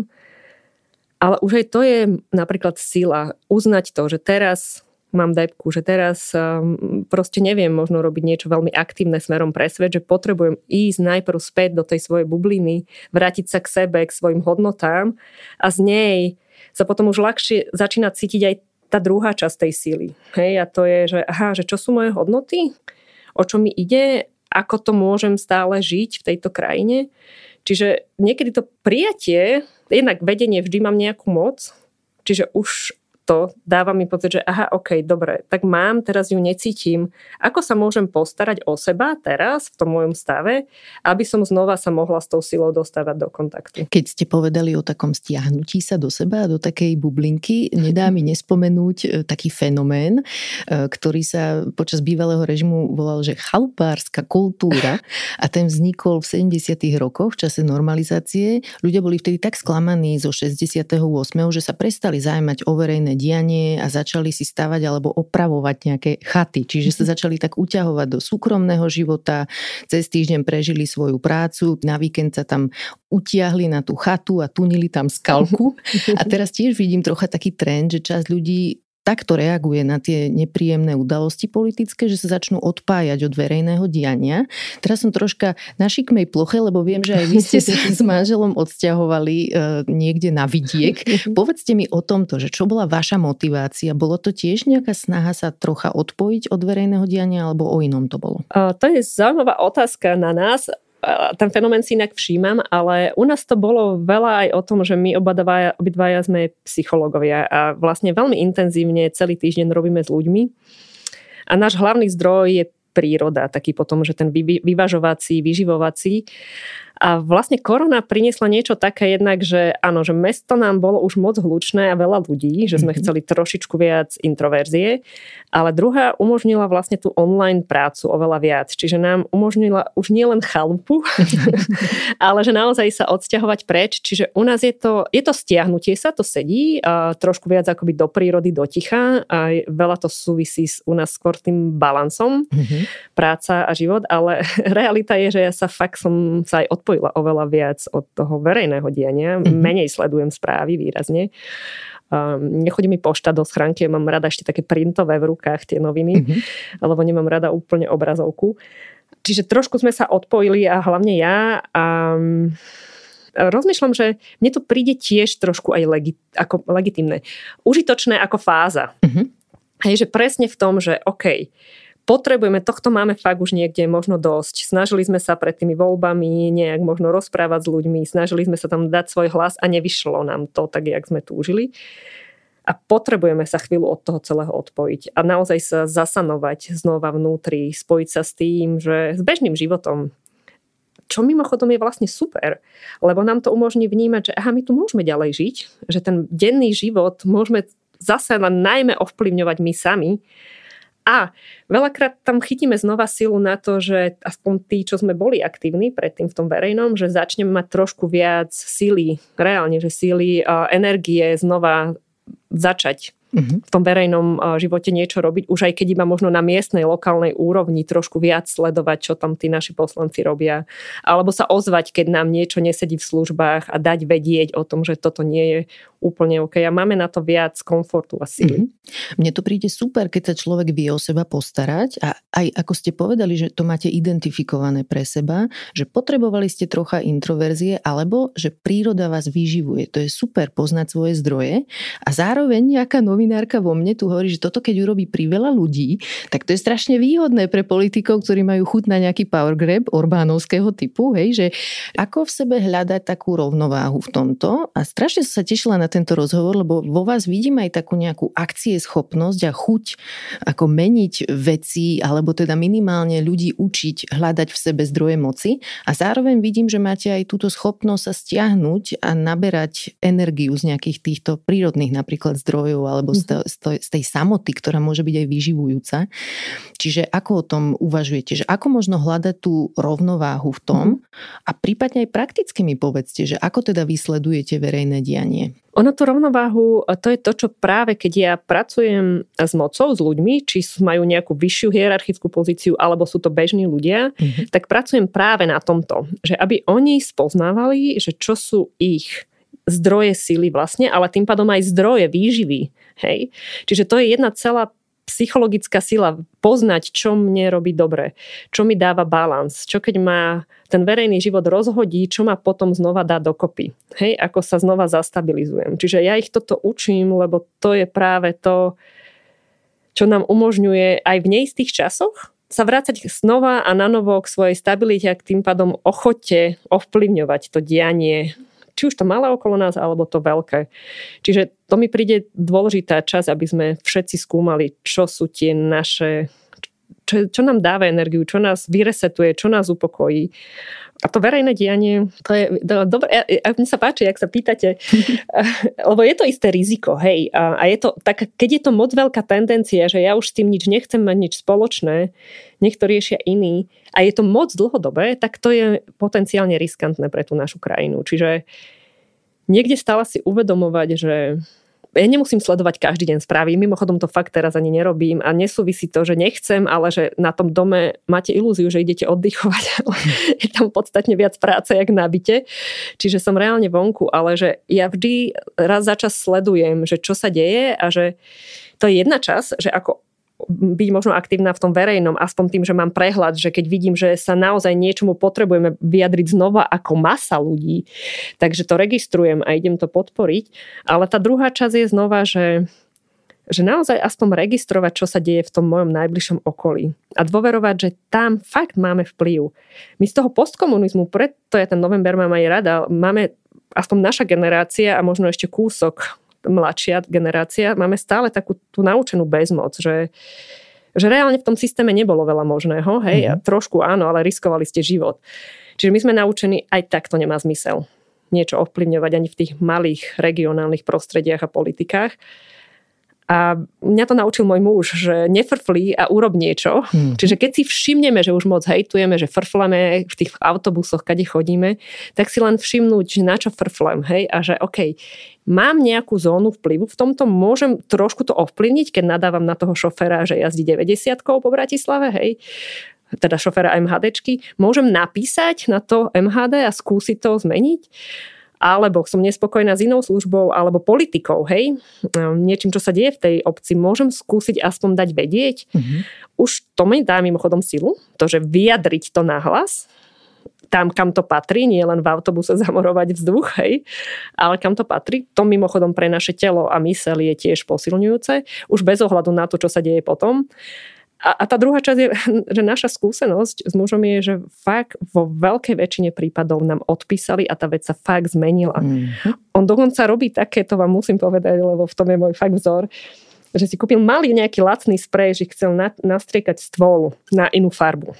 [SPEAKER 2] Ale už aj to je napríklad sila uznať to, že teraz mám depku, že teraz um, proste neviem možno robiť niečo veľmi aktívne smerom pre svet, že potrebujem ísť najprv späť do tej svojej bubliny, vrátiť sa k sebe, k svojim hodnotám a z nej sa potom už ľahšie začína cítiť aj tá druhá časť tej síly. Hej, a to je, že aha, že čo sú moje hodnoty, o čo mi ide, ako to môžem stále žiť v tejto krajine. Čiže niekedy to prijatie, jednak vedenie, vždy mám nejakú moc, čiže už to dáva mi pocit, že aha, ok, dobre, tak mám, teraz ju necítim. Ako sa môžem postarať o seba teraz v tom mojom stave, aby som znova sa mohla s tou silou dostávať do kontaktu.
[SPEAKER 1] Keď ste povedali o takom stiahnutí sa do seba, do takej bublinky, nedá mi nespomenúť taký fenomén, ktorý sa počas bývalého režimu volal, že chalupárska kultúra a ten vznikol v sedemdesiatych rokoch v čase normalizácie. Ľudia boli vtedy tak sklamaní zo šesťdesiateho ôsmeho že sa prestali zaujímať o verejné dianie a začali si stavať alebo opravovať nejaké chaty. Čiže sa začali tak uťahovať do súkromného života, cez týždeň prežili svoju prácu, na víkend sa tam utiahli na tú chatu a tunili tam skalku. A teraz tiež vidím trocha taký trend, že časť ľudí takto reaguje na tie nepríjemné udalosti politické, že sa začnú odpájať od verejného diania. Teraz som troška na šikmej ploche, lebo viem, že aj vy ste sa s manželom odsťahovali e, niekde na vidiek. Povedzte mi o tomto, že čo bola vaša motivácia? Bolo to tiež nejaká snaha sa trocha odpojiť od verejného diania, alebo o inom to bolo?
[SPEAKER 2] A to je zaujímavá otázka na nás. Ten fenomén si inak všímam, ale u nás to bolo veľa aj o tom, že my obadvaja, obidvaja sme psychológovia a vlastne veľmi intenzívne celý týždeň robíme s ľuďmi. A náš hlavný zdroj je príroda, taký potom, že ten vyvažovací, vyživovací. A vlastne korona priniesla niečo také jednak, že áno, že mesto nám bolo už moc hlučné a veľa ľudí, že sme chceli trošičku viac introverzie, ale druhá umožnila vlastne tú online prácu oveľa viac. Čiže nám umožnila už nie len chalupu, ale že naozaj sa odsťahovať preč. Čiže u nás je to, je to stiahnutie sa, to sedí a trošku viac akoby do prírody, do ticha a veľa to súvisí s, u nás skôr tým balansom, mm-hmm. práca a život, ale realita je, že ja sa fakt som sa aj odpovedala oveľa viac od toho verejného diania. Mm-hmm. Menej sledujem správy výrazne. Um, nechodí mi pošta do schránky, mám rada ešte také printové v rukách tie noviny, mm-hmm. lebo nemám rada úplne obrazovku. Čiže trošku sme sa odpojili a hlavne ja a rozmýšľam, že mne to príde tiež trošku aj legi- ako legitimné. Užitočné ako fáza. Uh-huh. Hej, že presne v tom, že OK, potrebujeme, tohto máme fakt už niekde možno dosť. Snažili sme sa pred tými voľbami nejak možno rozprávať s ľuďmi, snažili sme sa tam dať svoj hlas a nevyšlo nám to tak, jak sme túžili. A potrebujeme sa chvíľu od toho celého odpojiť a naozaj sa zasanovať znova vnútri, spojiť sa s tým, že s bežným životom, čo mimochodom je vlastne super, lebo nám to umožní vnímať, že aha, my tu môžeme ďalej žiť, že ten denný život môžeme zase len najmä ovplyvňovať my sami. A veľakrát tam chytíme znova silu na to, že aspoň tí, čo sme boli aktívni predtým v tom verejnom, že začneme mať trošku viac síly, reálne, že síly, energie znova začať v tom verejnom živote niečo robiť, už aj keď iba možno na miestnej, lokálnej úrovni trošku viac sledovať, čo tam tí naši poslanci robia. Alebo sa ozvať, keď nám niečo nesedí v službách a dať vedieť o tom, že toto nie je úplne OK. A máme na to viac komfortu a síly.
[SPEAKER 1] Mm-hmm. Mne to príde super, keď sa človek vie o seba postarať a aj ako ste povedali, že to máte identifikované pre seba, že potrebovali ste trocha introverzie alebo že príroda vás vyživuje. To je super poznať svoje zdroje a zároveň nejaká novinárka vo mne tu hovorí, že toto keď urobí pri veľa ľudí, tak to je strašne výhodné pre politikov, ktorí majú chuť na nejaký power grab orbánovského typu, hej, že ako v sebe hľadať takú rovnováhu v tomto a strašne sa tešila na tento rozhovor, lebo vo vás vidím aj takú nejakú akcieschopnosť a chuť ako meniť veci, alebo teda minimálne ľudí učiť hľadať v sebe zdroje moci a zároveň vidím, že máte aj túto schopnosť sa stiahnuť a naberať energiu z nejakých týchto prírodných napríklad zdrojov alebo z, z tej samoty, ktorá môže byť aj vyživujúca. Čiže ako o tom uvažujete, že ako možno hľadať tú rovnováhu v tom a prípadne aj prakticky mi povedzte, že ako teda vysledujete verejné dianie?
[SPEAKER 2] Ono tú rovnováhu, to je to, čo práve keď ja pracujem s mocou, s ľuďmi, či majú nejakú vyššiu hierarchickú pozíciu, alebo sú to bežní ľudia, mm-hmm. tak pracujem práve na tomto, že aby oni spoznávali, že čo sú ich zdroje síly vlastne, ale tým pádom aj zdroje výživy. Hej? Čiže to je jedna celá psychologická sila poznať, čo mne robí dobre, čo mi dáva balans, čo keď ma ten verejný život rozhodí, čo ma potom znova dá dokopy. Hej, ako sa znova zastabilizujem. Čiže ja ich toto učím, lebo to je práve to, čo nám umožňuje aj v neistých časoch sa vrácať znova a nanovo k svojej stabilite a k tým pádom ochote ovplyvňovať to dianie, či už to malé okolo nás, alebo to veľké. Čiže to mi príde dôležitá časť, aby sme všetci skúmali, čo sú tie naše, čo, čo nám dáva energiu, čo nás vyresetuje, čo nás upokojí. A to verejné dianie, to je dobre, a mne sa páči, jak sa pýtate, lebo je to isté riziko, hej, a, a je to tak, keď je to moc veľká tendencia, že ja už s tým nič nechcem mať nič spoločné, nech to riešia iní, a je to moc dlhodobé, tak to je potenciálne riskantné pre tú našu krajinu. Čiže niekde stále si uvedomovať, že ja nemusím sledovať každý deň správy. Mimochodom to fakt teraz ani nerobím a nesúvisí to, že nechcem, ale že na tom dome máte ilúziu, že idete oddychovať. Je tam podstatne viac práce, jak na byte. Čiže som reálne vonku, ale že ja vždy raz za čas sledujem, že čo sa deje a že to je jedna časť, že ako byť možno aktívna v tom verejnom, aspoň tým, že mám prehľad, že keď vidím, že sa naozaj niečomu potrebujeme vyjadriť znova ako masa ľudí, takže to registrujem a idem to podporiť. Ale tá druhá časť je znova, že, že naozaj aspoň registrovať, čo sa deje v tom mojom najbližšom okolí. A dôverovať, že tam fakt máme vplyv. My z toho postkomunizmu, preto ja ten november mám aj rada, máme aspoň naša generácia a možno ešte kúsok mladšia generácia, máme stále takú tú naučenú bezmoc, že, že reálne v tom systéme nebolo veľa možného, hej, mm-hmm. a trošku áno, ale riskovali ste život. Čiže my sme naučení, aj tak to nemá zmysel niečo ovplyvňovať ani v tých malých regionálnych prostrediach a politikách. A mňa to naučil môj muž, že nefrflí a urob niečo. Hmm. Čiže keď si všimneme, že už moc hejtujeme, že frflame v tých autobusoch, kade chodíme, tak si len všimnúť, že na čo frflem, hej, a že okej, okay, mám nejakú zónu vplyvu, v tomto môžem trošku to ovplyvniť, keď nadávam na toho šoféra, že jazdí deväťdesiatkou po Bratislave, hej, teda šoféra MHDčky, môžem napísať na to em há dé a skúsiť to zmeniť. alebo som nespokojná s inou službou, alebo politikou, hej, niečím, čo sa deje v tej obci, môžem skúsiť aspoň dať vedieť. Mm-hmm. Už to mi dá mimochodom silu, to, že vyjadriť to nahlas, tam, kam to patrí, nie len v autobuse zamorovať vzduch, hej, ale kam to patrí, to mimochodom pre naše telo a myseľ je tiež posilňujúce, už bez ohľadu na to, čo sa deje potom. A, a tá druhá časť je, že naša skúsenosť s mužom je, že fakt vo veľkej väčšine prípadov nám odpísali a tá vec sa fakt zmenila. Mm-hmm. On dokonca robí takéto, vám musím povedať, lebo v tom je môj fakt vzor, že si kúpil malý nejaký lacný sprej, že chcel na, nastriekať stôl na inú farbu.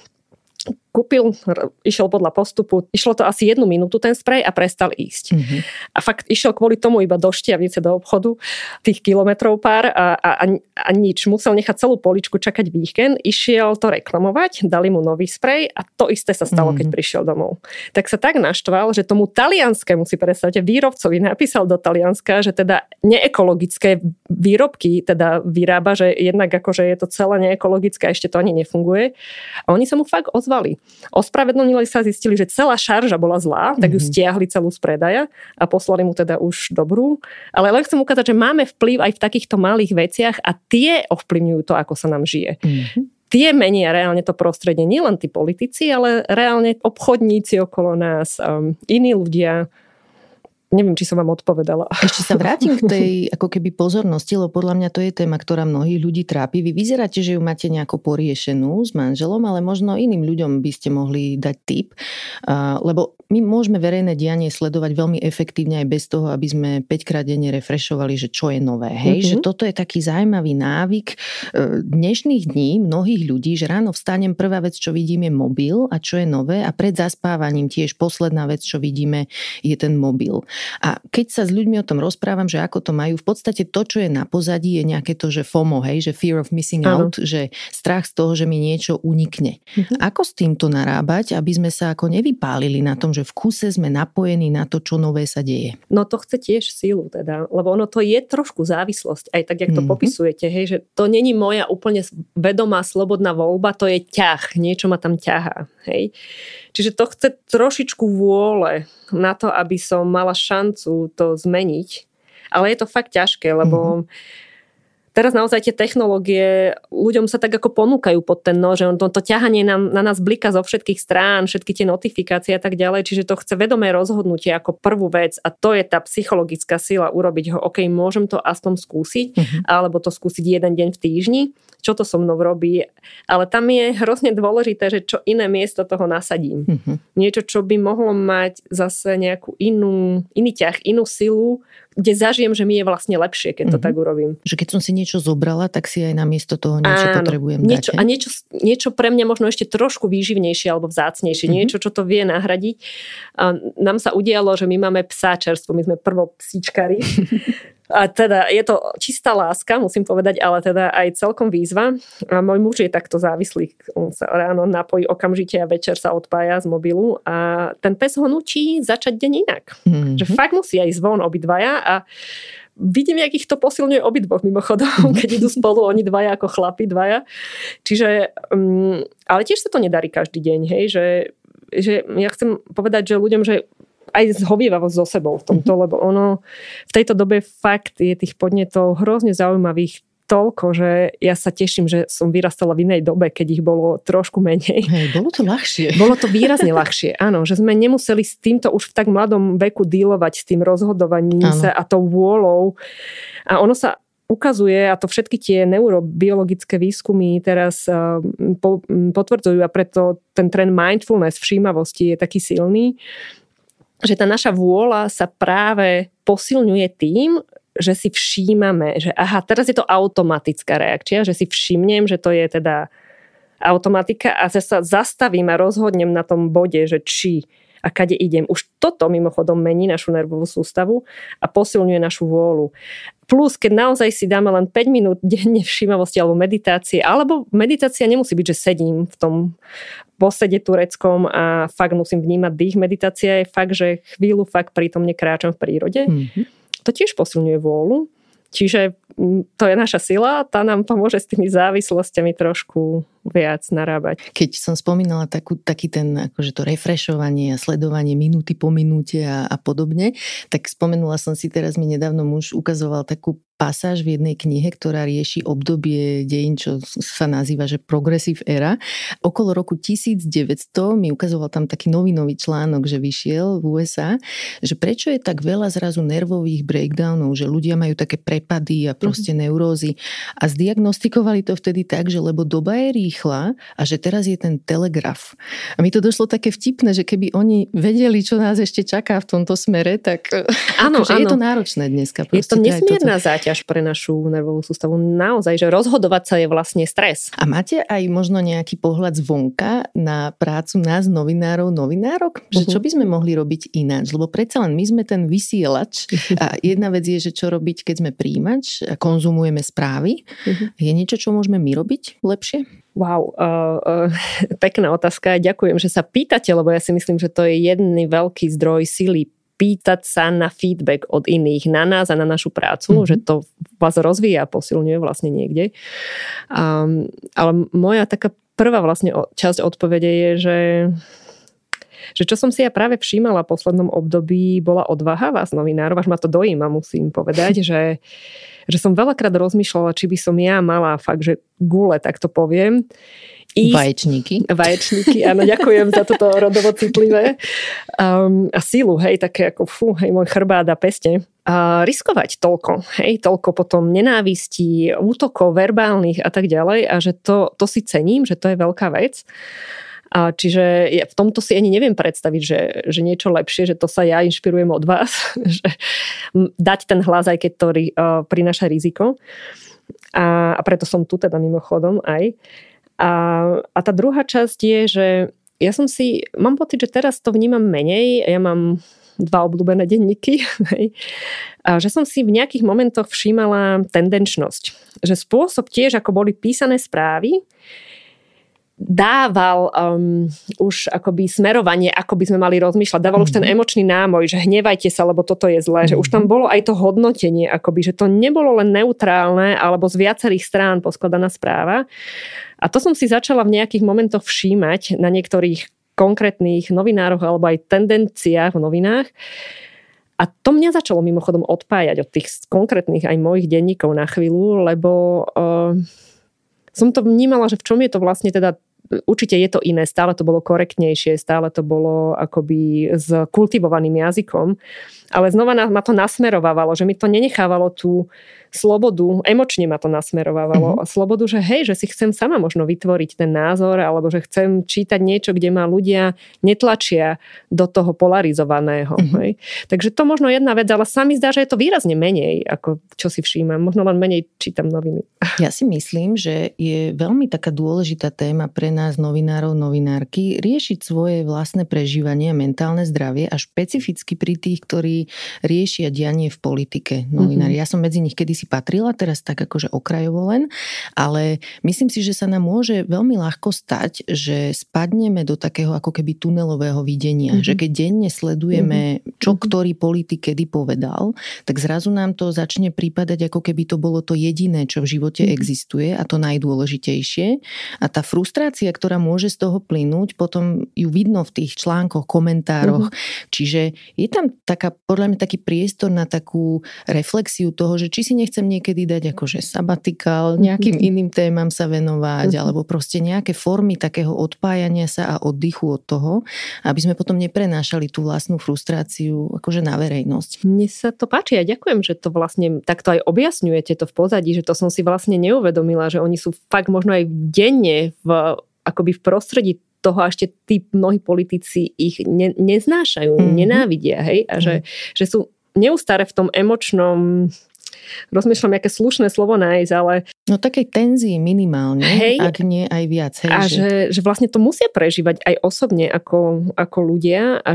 [SPEAKER 2] Kúpil, išiel podľa postupu, išlo to asi jednu minútu ten sprej a prestal ísť. Mm-hmm. A fakt išiel kvôli tomu iba do Štiavnice, do obchodu, tých kilometrov pár a, a, a nič. Musel nechať celú poličku čakať víkend, išiel to reklamovať, dali mu nový sprej a to isté sa stalo, mm-hmm. keď prišiel domov. Tak sa tak naštval, že tomu talianskému, si predstavte, výrobcovi napísal do Talianska, že teda neekologické výrobky teda vyrába, že jednak akože je to celé neekologické a ešte to ani nefunguje. A oni sa mu fakt ozvali. Ospravedlnili sa, zistili, že celá šarža bola zlá, tak ju stiahli celú z predaja a poslali mu teda už dobrú. Ale len chcem ukázať, že máme vplyv aj v takýchto malých veciach a tie ovplyvňujú to, ako sa nám žije. Mm-hmm. Tie menia reálne to prostredie, nielen tí politici, ale reálne obchodníci okolo nás, um, iní ľudia. Neviem, či som vám odpovedala.
[SPEAKER 1] Ešte sa vrátim k tej ako keby pozornosti, lebo podľa mňa to je téma, ktorá mnohých ľudí trápi. Vy vyzeráte, že ju máte nejako poriešenú s manželom, ale možno iným ľuďom by ste mohli dať tip, lebo my môžeme verejné dianie sledovať veľmi efektívne aj bez toho, aby sme päťkrát denne refrešovali, že čo je nové. Hej? Mm-hmm. Že toto je taký zaujímavý návyk dnešných dní mnohých ľudí, že ráno vstanem, prvá vec, čo vidím, je mobil a čo je nové a pred zaspávaním tiež posledná vec, čo vidíme, je ten mobil. A keď sa s ľuďmi o tom rozprávam, že ako to majú, v podstate to, čo je na pozadí, je nejaké to, že FOMO, hej, že fear of missing out, ano. Že strach z toho, že mi niečo unikne. Mm-hmm. Ako s týmto narábať, aby sme sa ako nevypálili na tom, že v kuse sme napojení na to, čo nové sa deje?
[SPEAKER 2] No to chce tiež sílu teda, lebo ono to je trošku závislosť, aj tak, jak to mm-hmm. popisujete, hej, že to není moja úplne vedomá, slobodná voľba, to je ťah, niečo ma tam ťahá, hej. Čiže to chce trošičku vôle na to, aby som mala šancu to zmeniť. Ale je to fakt ťažké, lebo mm-hmm. teraz naozaj tie technológie ľuďom sa tak ako ponúkajú pod ten nož, že to, to ťahanie nám, na nás blika zo všetkých strán, všetky tie notifikácie a tak ďalej, čiže to chce vedomé rozhodnutie ako prvú vec a to je tá psychologická sila urobiť ho, ok, môžem to aspoň skúsiť, mm-hmm. alebo to skúsiť jeden deň v týždni, čo to so mnou robí, ale tam je hrozne dôležité, že čo iné miesto toho nasadím. Mm-hmm. Niečo, čo by mohlo mať zase nejakú inú, iný ťah, inú silu, kde zažijem, že mi je vlastne lepšie, keď to mm-hmm. tak urobím.
[SPEAKER 1] Že keď som si niečo zobrala, tak si aj namiesto toho niečo Áno, potrebujem
[SPEAKER 2] niečo,
[SPEAKER 1] dať.
[SPEAKER 2] A niečo, niečo pre mňa možno ešte trošku výživnejšie alebo vzácnejšie. Mm-hmm. Niečo, čo to vie nahradiť. A nám sa udialo, že my máme psa čerstvo. My sme prvo psíčkari. A teda je to čistá láska, musím povedať, ale teda aj celkom výzva. A môj muž je takto závislý. On sa ráno napojí okamžite a večer sa odpája z mobilu a ten pes ho nutí začať deň inak. Mm-hmm. Že fakt musí aj zvon obidvaja a vidím, jak ich to posilňuje obidvoch mimochodom, keď idú spolu oni dvaja ako chlapi dvaja. Čiže, um, ale tiež sa to nedarí každý deň, hej, že, že ja chcem povedať, že ľuďom, že aj zhovievavosť so sebou v tomto, lebo ono v tejto dobe fakt je tých podnetov hrozne zaujímavých toľko, že ja sa teším, že som vyrastala v inej dobe, keď ich bolo trošku menej.
[SPEAKER 1] Hej, bolo to ľahšie.
[SPEAKER 2] Bolo to výrazne ľahšie, áno, že sme nemuseli s týmto už v tak mladom veku dealovať s tým rozhodovaním áno. sa a tou vôľou. A ono sa ukazuje, a to všetky tie neurobiologické výskumy teraz potvrdzujú a preto ten trend mindfulness, všímavosti je taký silný, že tá naša vôľa sa práve posilňuje tým, že si všímame, že aha, teraz je to automatická reakcia, že si všimnem, že to je teda automatika a že sa zastavím a rozhodnem na tom bode, že či a kade idem. Už toto mimochodom mení našu nervovú sústavu a posilňuje našu vôľu. Plus, keď naozaj si dáme len päť minút denne všímavosti alebo meditácie, alebo meditácia nemusí byť, že sedím v tom posede tureckom a fakt musím vnímať dých. Meditácia je fakt, že chvíľu fakt prítomne kráčam v prírode. Mm-hmm. To tiež posilňuje vôľu. Čiže to je naša sila, tá nám pomôže s tými závislosťami trošku viac narábať.
[SPEAKER 1] Keď som spomínala takú, taký ten, akože to refrešovanie a sledovanie minúty po minúte a, a podobne, tak spomenula som si, teraz mi nedávno muž ukazoval takú pasáž v jednej knihe, ktorá rieši obdobie dejín, čo sa nazýva, že Progressive Era. Okolo roku tisícdeväťsto mi ukazoval tam taký novinový článok, že vyšiel v ú es á, že prečo je tak veľa zrazu nervových breakdownov, že ľudia majú také prepady a proste mm-hmm. neurózy. A zdiagnostikovali to vtedy tak, že lebo doba je rýchla a že teraz je ten telegraf. A mi to došlo také vtipné, že keby oni vedeli, čo nás ešte čaká v tomto smere, tak
[SPEAKER 2] áno,
[SPEAKER 1] akože áno. Je to náročné dneska.
[SPEAKER 2] Je to nesmierna záťaž pre našu nervovú sústavu. Naozaj, že rozhodovať sa je vlastne stres.
[SPEAKER 1] A máte aj možno nejaký pohľad zvonka na prácu nás, novinárov, novinárok? Že čo by sme mohli robiť ináč? Lebo predsa len my sme ten vysielač a jedna vec je, že čo robiť, keď sme príjimač a konzumujeme správy. Je niečo, čo môžeme my robiť lepšie?
[SPEAKER 2] Wow, uh, uh, pekná otázka. Ďakujem, že sa pýtate, lebo ja si myslím, že to je jedný veľký zdroj sily pýtať sa na feedback od iných, na nás a na našu prácu, mm-hmm. že to vás rozvíja a posilňuje vlastne niekde. Um, ale moja taká prvá vlastne časť odpovede je, že, že čo som si ja práve všímala v poslednom období, bola odvaha vás, novinárov, až ma to dojíma, musím povedať, že, že som veľakrát rozmýšľala, či by som ja mala fakt, že gule, tak to poviem,
[SPEAKER 1] Ísť, vaječníky.
[SPEAKER 2] Vaječníky, áno, ďakujem za toto rodovo citlivé. Um, a sílu, hej, také ako fú, hej, môj chrbát a peste. A riskovať toľko, hej, toľko potom nenávistí, útokov verbálnych a tak ďalej a že to, to si cením, že to je veľká vec. A čiže ja v tomto si ani neviem predstaviť, že, že niečo lepšie, že to sa ja inšpirujem od vás, že dať ten hlas, aj keď to uh, prináša riziko. A, a preto som tu teda mimochodom aj. A, a tá druhá časť je, že ja som si, mám pocit, že teraz to vnímam menej, ja mám dva obľúbené denníky, a že som si v nejakých momentoch všímala tendenčnosť. Že spôsob tiež, ako boli písané správy, dával um, už akoby smerovanie, ako by sme mali rozmýšľať. Dával mm-hmm. už ten emočný námoj, že hnevajte sa, lebo toto je zlé. Mm-hmm. Že už tam bolo aj to hodnotenie, akoby, že to nebolo len neutrálne, alebo z viacerých strán poskladaná správa. A to som si začala v nejakých momentoch všímať na niektorých konkrétnych novinároch alebo aj tendenciách v novinách. A to mňa začalo mimochodom odpájať od tých konkrétnych aj mojich denníkov na chvíľu, lebo uh, som to vnímala, že v čom je to vlastne teda, určite je to iné, stále to bolo korektnejšie, stále to bolo akoby s kultivovaným jazykom, ale znova ma to nasmerovávalo, že mi to nenechávalo tú slobodu, emočne ma to nasmerovávalo mm-hmm. a slobodu, že hej, že si chcem sama možno vytvoriť ten názor, alebo že chcem čítať niečo, kde ma ľudia netlačia do toho polarizovaného. Mm-hmm. Hej. Takže to možno jedna vec, ale sa mi zdá, že je to výrazne menej, ako čo si všímam. Možno len menej čítam noviny.
[SPEAKER 1] Ja si myslím, že je veľmi taká dôležitá téma pre nás novinárov, novinárky, riešiť svoje vlastné prežívanie a mentálne zdravie a špecificky pri tých, ktorí riešia dianie v politike novinári. Mm-hmm. Ja som medzi nich kedysi patrila, teraz tak akože okrajovo len, ale myslím si, že sa nám môže veľmi ľahko stať, že spadneme do takého ako keby tunelového videnia, mm-hmm. že keď denne sledujeme, čo mm-hmm. ktorý politik kedy povedal, tak zrazu nám to začne prípadať, ako keby to bolo to jediné, čo v živote mm-hmm. existuje a to najdôležitejšie. A tá frustrácia, ktorá môže z toho plynúť, potom ju vidno v tých článkoch, komentároch. Mm-hmm. Čiže je tam taká, podľa mňa taký priestor na takú reflexiu toho, že či si nechcem niekedy dať akože sabatikál, nejakým iným témam sa venovať, alebo proste nejaké formy takého odpájania sa a oddychu od toho, aby sme potom neprenášali tú vlastnú frustráciu akože na verejnosť.
[SPEAKER 2] Mne sa to páči a ďakujem, že to vlastne takto aj objasňujete to v pozadí, že to som si vlastne neuvedomila, že oni sú fakt možno aj denne v, akoby v prostredí toho a ešte tí mnohí politici ich ne, neznášajú, mm-hmm. nenávidia, hej, a že, mm-hmm. že sú neustále v tom emočnom, rozmýšľam, aké slušné slovo nájsť, ale...
[SPEAKER 1] No takej tenzii minimálne, hej, ak nie aj viac. Hej,
[SPEAKER 2] a že... Že, že vlastne to musia prežívať aj osobne ako, ako ľudia a že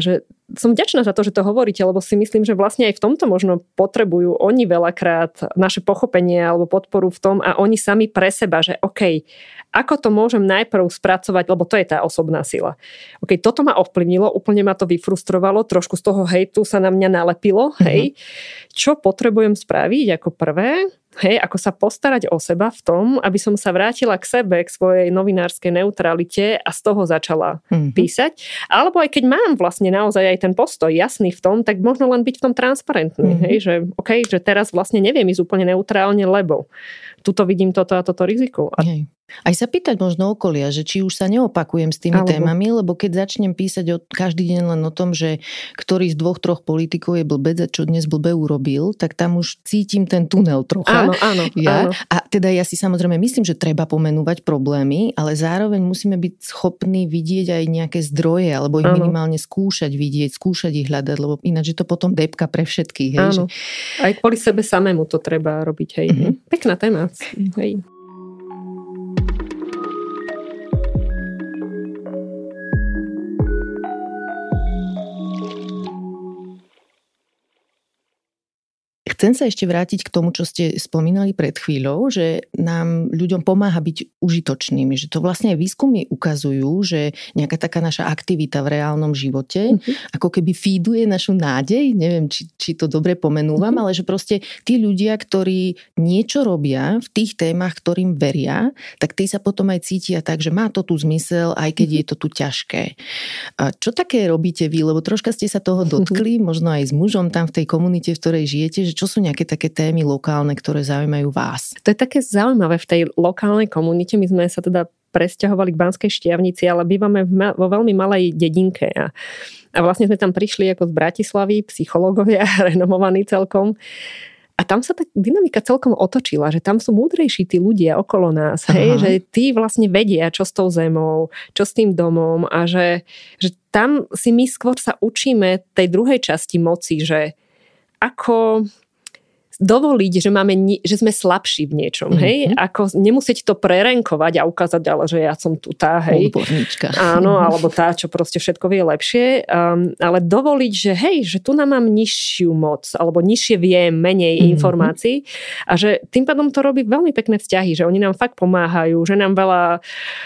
[SPEAKER 2] som vďačná za to, že to hovoríte, lebo si myslím, že vlastne aj v tomto možno potrebujú oni veľakrát naše pochopenie alebo podporu v tom a oni sami pre seba, že OK, ako to môžem najprv spracovať, lebo to je tá osobná sila. OK, toto ma ovplyvnilo, úplne ma to vyfrustrovalo, trošku z toho hejtu sa na mňa nalepilo, hej. Mm-hmm. Čo potrebujem spraviť ako prvé? Hej, ako sa postarať o seba v tom, aby som sa vrátila k sebe, k svojej novinárskej neutralite a z toho začala mm-hmm. písať. Alebo aj keď mám vlastne naozaj aj ten postoj jasný v tom, tak možno len byť v tom transparentný. Mm-hmm. Hej, že OK, že teraz vlastne neviem ísť úplne neutrálne, lebo tuto vidím toto a toto riziko. A
[SPEAKER 1] hej. Aj sa pýtať možno okolia, že či už sa neopakujem s tými Alebo. témami, lebo keď začnem písať o, každý deň len o tom, že ktorý z dvoch, troch politikov je blbec a čo dnes blbe urobil, tak tam už cítim ten tunel trocha.
[SPEAKER 2] Áno, áno,
[SPEAKER 1] ja.
[SPEAKER 2] áno.
[SPEAKER 1] A teda ja si samozrejme myslím, že treba pomenúvať problémy, ale zároveň musíme byť schopní vidieť aj nejaké zdroje, alebo ich áno. minimálne skúšať vidieť, skúšať ich hľadať, lebo ináč je to potom depka pre všetkých. Hej,
[SPEAKER 2] áno. Že... Aj kvôli sebe samému to treba robiť. Hej. Mm-hmm. Pekná téma. Hej.
[SPEAKER 1] Chcem sa ešte vrátiť k tomu, čo ste spomínali pred chvíľou, že nám ľuďom pomáha byť užitočnými, že to vlastne aj výskumy ukazujú, že nejaká taká naša aktivita v reálnom živote mm-hmm. ako keby feeduje našu nádej, neviem, či, či to dobre pomenúvam, mm-hmm. ale že proste tí ľudia, ktorí niečo robia v tých témach, ktorým veria, tak tí sa potom aj cítia tak, že má to tu zmysel, aj keď mm-hmm. je to tu ťažké. A čo také robíte vy? Lebo troška ste sa toho dotkli, mm-hmm. možno aj s mužom tam v tej komunite, v ktorej žijete, že čo sú nejaké také témy lokálne, ktoré zaujímajú vás?
[SPEAKER 2] To je také zaujímavé v tej lokálnej komunite. My sme sa teda presťahovali k Banskej Štiavnici, ale bývame vo veľmi malej dedinke. A, a vlastne sme tam prišli ako z Bratislavy, psychológovia, renomovaní celkom. A tam sa tá dynamika celkom otočila, že tam sú múdrejší tí ľudia okolo nás. Hej? Že tí vlastne vedia, čo s tou zemou, čo s tým domom a že, že tam si my skôr sa učíme tej druhej časti moci, že ako dovoliť, že, máme, že sme slabší v niečom, hej? Mm-hmm. Ako nemusieť to prerenkovať a ukázať, ale že ja som tu tá, hej?
[SPEAKER 1] Odborníčka.
[SPEAKER 2] Áno, alebo tá, čo proste všetko vie lepšie. Um, ale dovoliť, že hej, že tu nám mám nižšiu moc, alebo nižšie viem, menej mm-hmm. informácií a že tým pádom to robí veľmi pekné vzťahy, že oni nám fakt pomáhajú, že nám veľa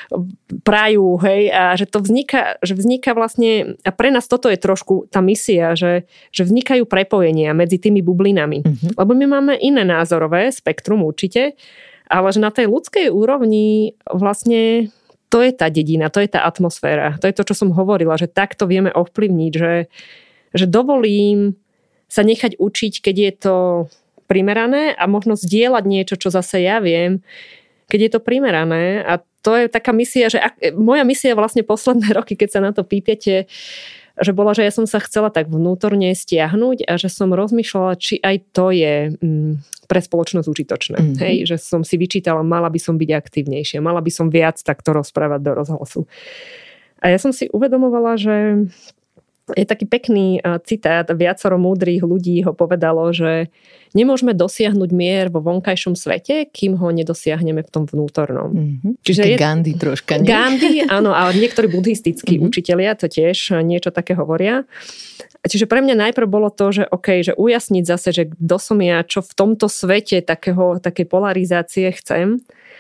[SPEAKER 2] prajú, hej? A že to vzniká, že vzniká vlastne, a pre nás toto je trošku tá misia, že, že vznikajú prepojenia medzi tými bublinami. Mm-hmm. Lebo my máme iné názorové spektrum určite, ale že na tej ľudskej úrovni vlastne to je tá dedina, to je tá atmosféra. To je to, čo som hovorila, že takto vieme ovplyvniť, že, že dovolím sa nechať učiť, keď je to primerané a možno zdieľať niečo, čo zase ja viem, keď je to primerané. A to je taká misia, že ak, moja misia vlastne posledné roky, keď sa na to pýtate, že bola, že ja som sa chcela tak vnútorne stiahnuť a že som rozmýšľala, či aj to je mm, pre spoločnosť užitočné. Mm-hmm. Hej, že som si vyčítala, mala by som byť aktívnejšia, mala by som viac takto rozprávať do rozhlasu. A ja som si uvedomovala, že je taký pekný citát, viacero múdrych ľudí ho povedalo, že nemôžeme dosiahnuť mier vo vonkajšom svete, kým ho nedosiahneme v tom vnútornom. Mm-hmm.
[SPEAKER 1] Čiže je Gandhi troška, nie?
[SPEAKER 2] Gandhi, áno, ale niektorí buddhistickí mm-hmm. učitelia to tiež niečo také hovoria. Čiže pre mňa najprv bolo to, že OK, že ujasniť zase, že kto som ja, čo v tomto svete takého, takej polarizácie chcem.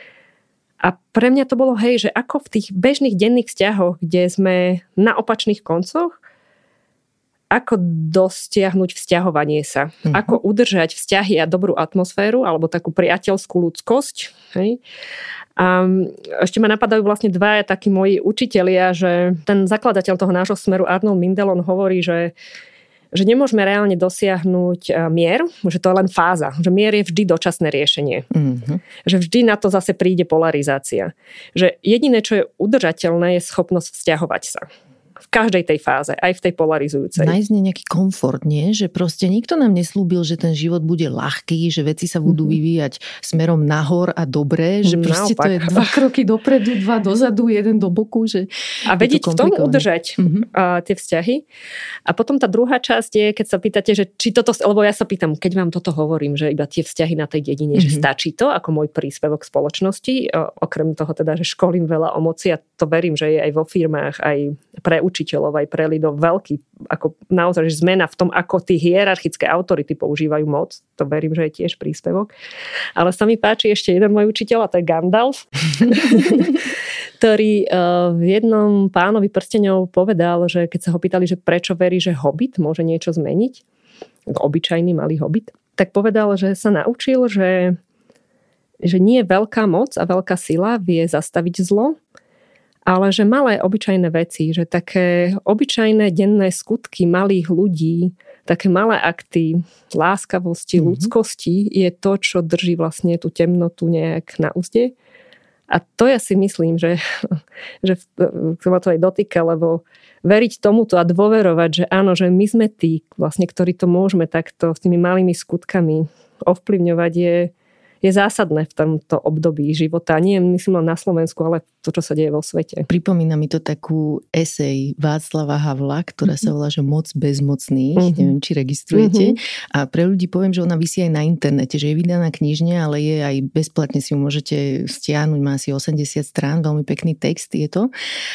[SPEAKER 2] A pre mňa to bolo, hej, že ako v tých bežných denných vzťahoch, kde sme na opačných koncoch, ako dosiahnuť vzťahovanie sa. Mm-hmm. Ako udržať vzťahy a dobrú atmosféru, alebo takú priateľskú ľudskosť. Hej. A ešte ma napadajú vlastne dvaja takí moji učitelia, že ten zakladateľ toho nášho smeru Arnold Mindel, on hovorí, že, že nemôžeme reálne dosiahnuť mier, že to je len fáza. Že mier je vždy dočasné riešenie. Mm-hmm. Že vždy na to zase príde polarizácia. Že jediné, čo je udržateľné, je schopnosť vzťahovať sa. V každej tej fáze, aj v tej polarizujúcej.
[SPEAKER 1] Nájsť nejaký komfort, nie? Že proste nikto nám neslúbil, že ten život bude ľahký, že veci sa budú vyvíjať smerom nahor a dobre, že proste naopak. To je dva kroky dopredu, dva dozadu, jeden do boku. Že
[SPEAKER 2] a vedieť v tom udržať mm-hmm. uh, tie vzťahy. A potom tá druhá časť je, keď sa pýtate, že či toto, lebo ja sa pýtam, keď vám toto hovorím, že iba tie vzťahy na tej dedine, mm-hmm. že stačí to ako môj príspevok spoločnosti, uh, okrem toho teda, že školím veľa o moci a to verím, že je aj vo firmách, aj pre učiteľov aj prelido veľký, ako naozaj že zmena v tom, ako tí hierarchické autority používajú moc. To verím, že je tiež príspevok. Ale sa mi páči ešte jeden môj učiteľ, a to je Gandalf, ktorý v jednom Pánovi prsteňov povedal, že keď sa ho pýtali, že prečo verí, že hobit môže niečo zmeniť, obyčajný malý hobit, tak povedal, že sa naučil, že, že nie veľká moc a veľká sila vie zastaviť zlo, ale že malé obyčajné veci, že také obyčajné denné skutky malých ľudí, také malé akty láskavosti, mm-hmm. ľudskosti je to, čo drží vlastne tú temnotu nejak na úzde. A to ja si myslím, že, že sa ma to aj dotýka, lebo veriť tomuto a dôverovať, že áno, že my sme tí, vlastne, ktorí to môžeme takto s tými malými skutkami ovplyvňovať, je, je zásadné v tomto období života. Nie myslím len na Slovensku, ale to, čo sa deje vo svete.
[SPEAKER 1] Pripomína mi to takú esej Václava Havla, ktorá sa volá, že Moc bezmocných. Mm-hmm. Neviem, či registrujete. Mm-hmm. A pre ľudí poviem, že ona visí aj na internete, že je vydaná knižne, ale je aj bezplatne, si ju môžete stiahnuť. Má asi osemdesiat strán, veľmi pekný text je to.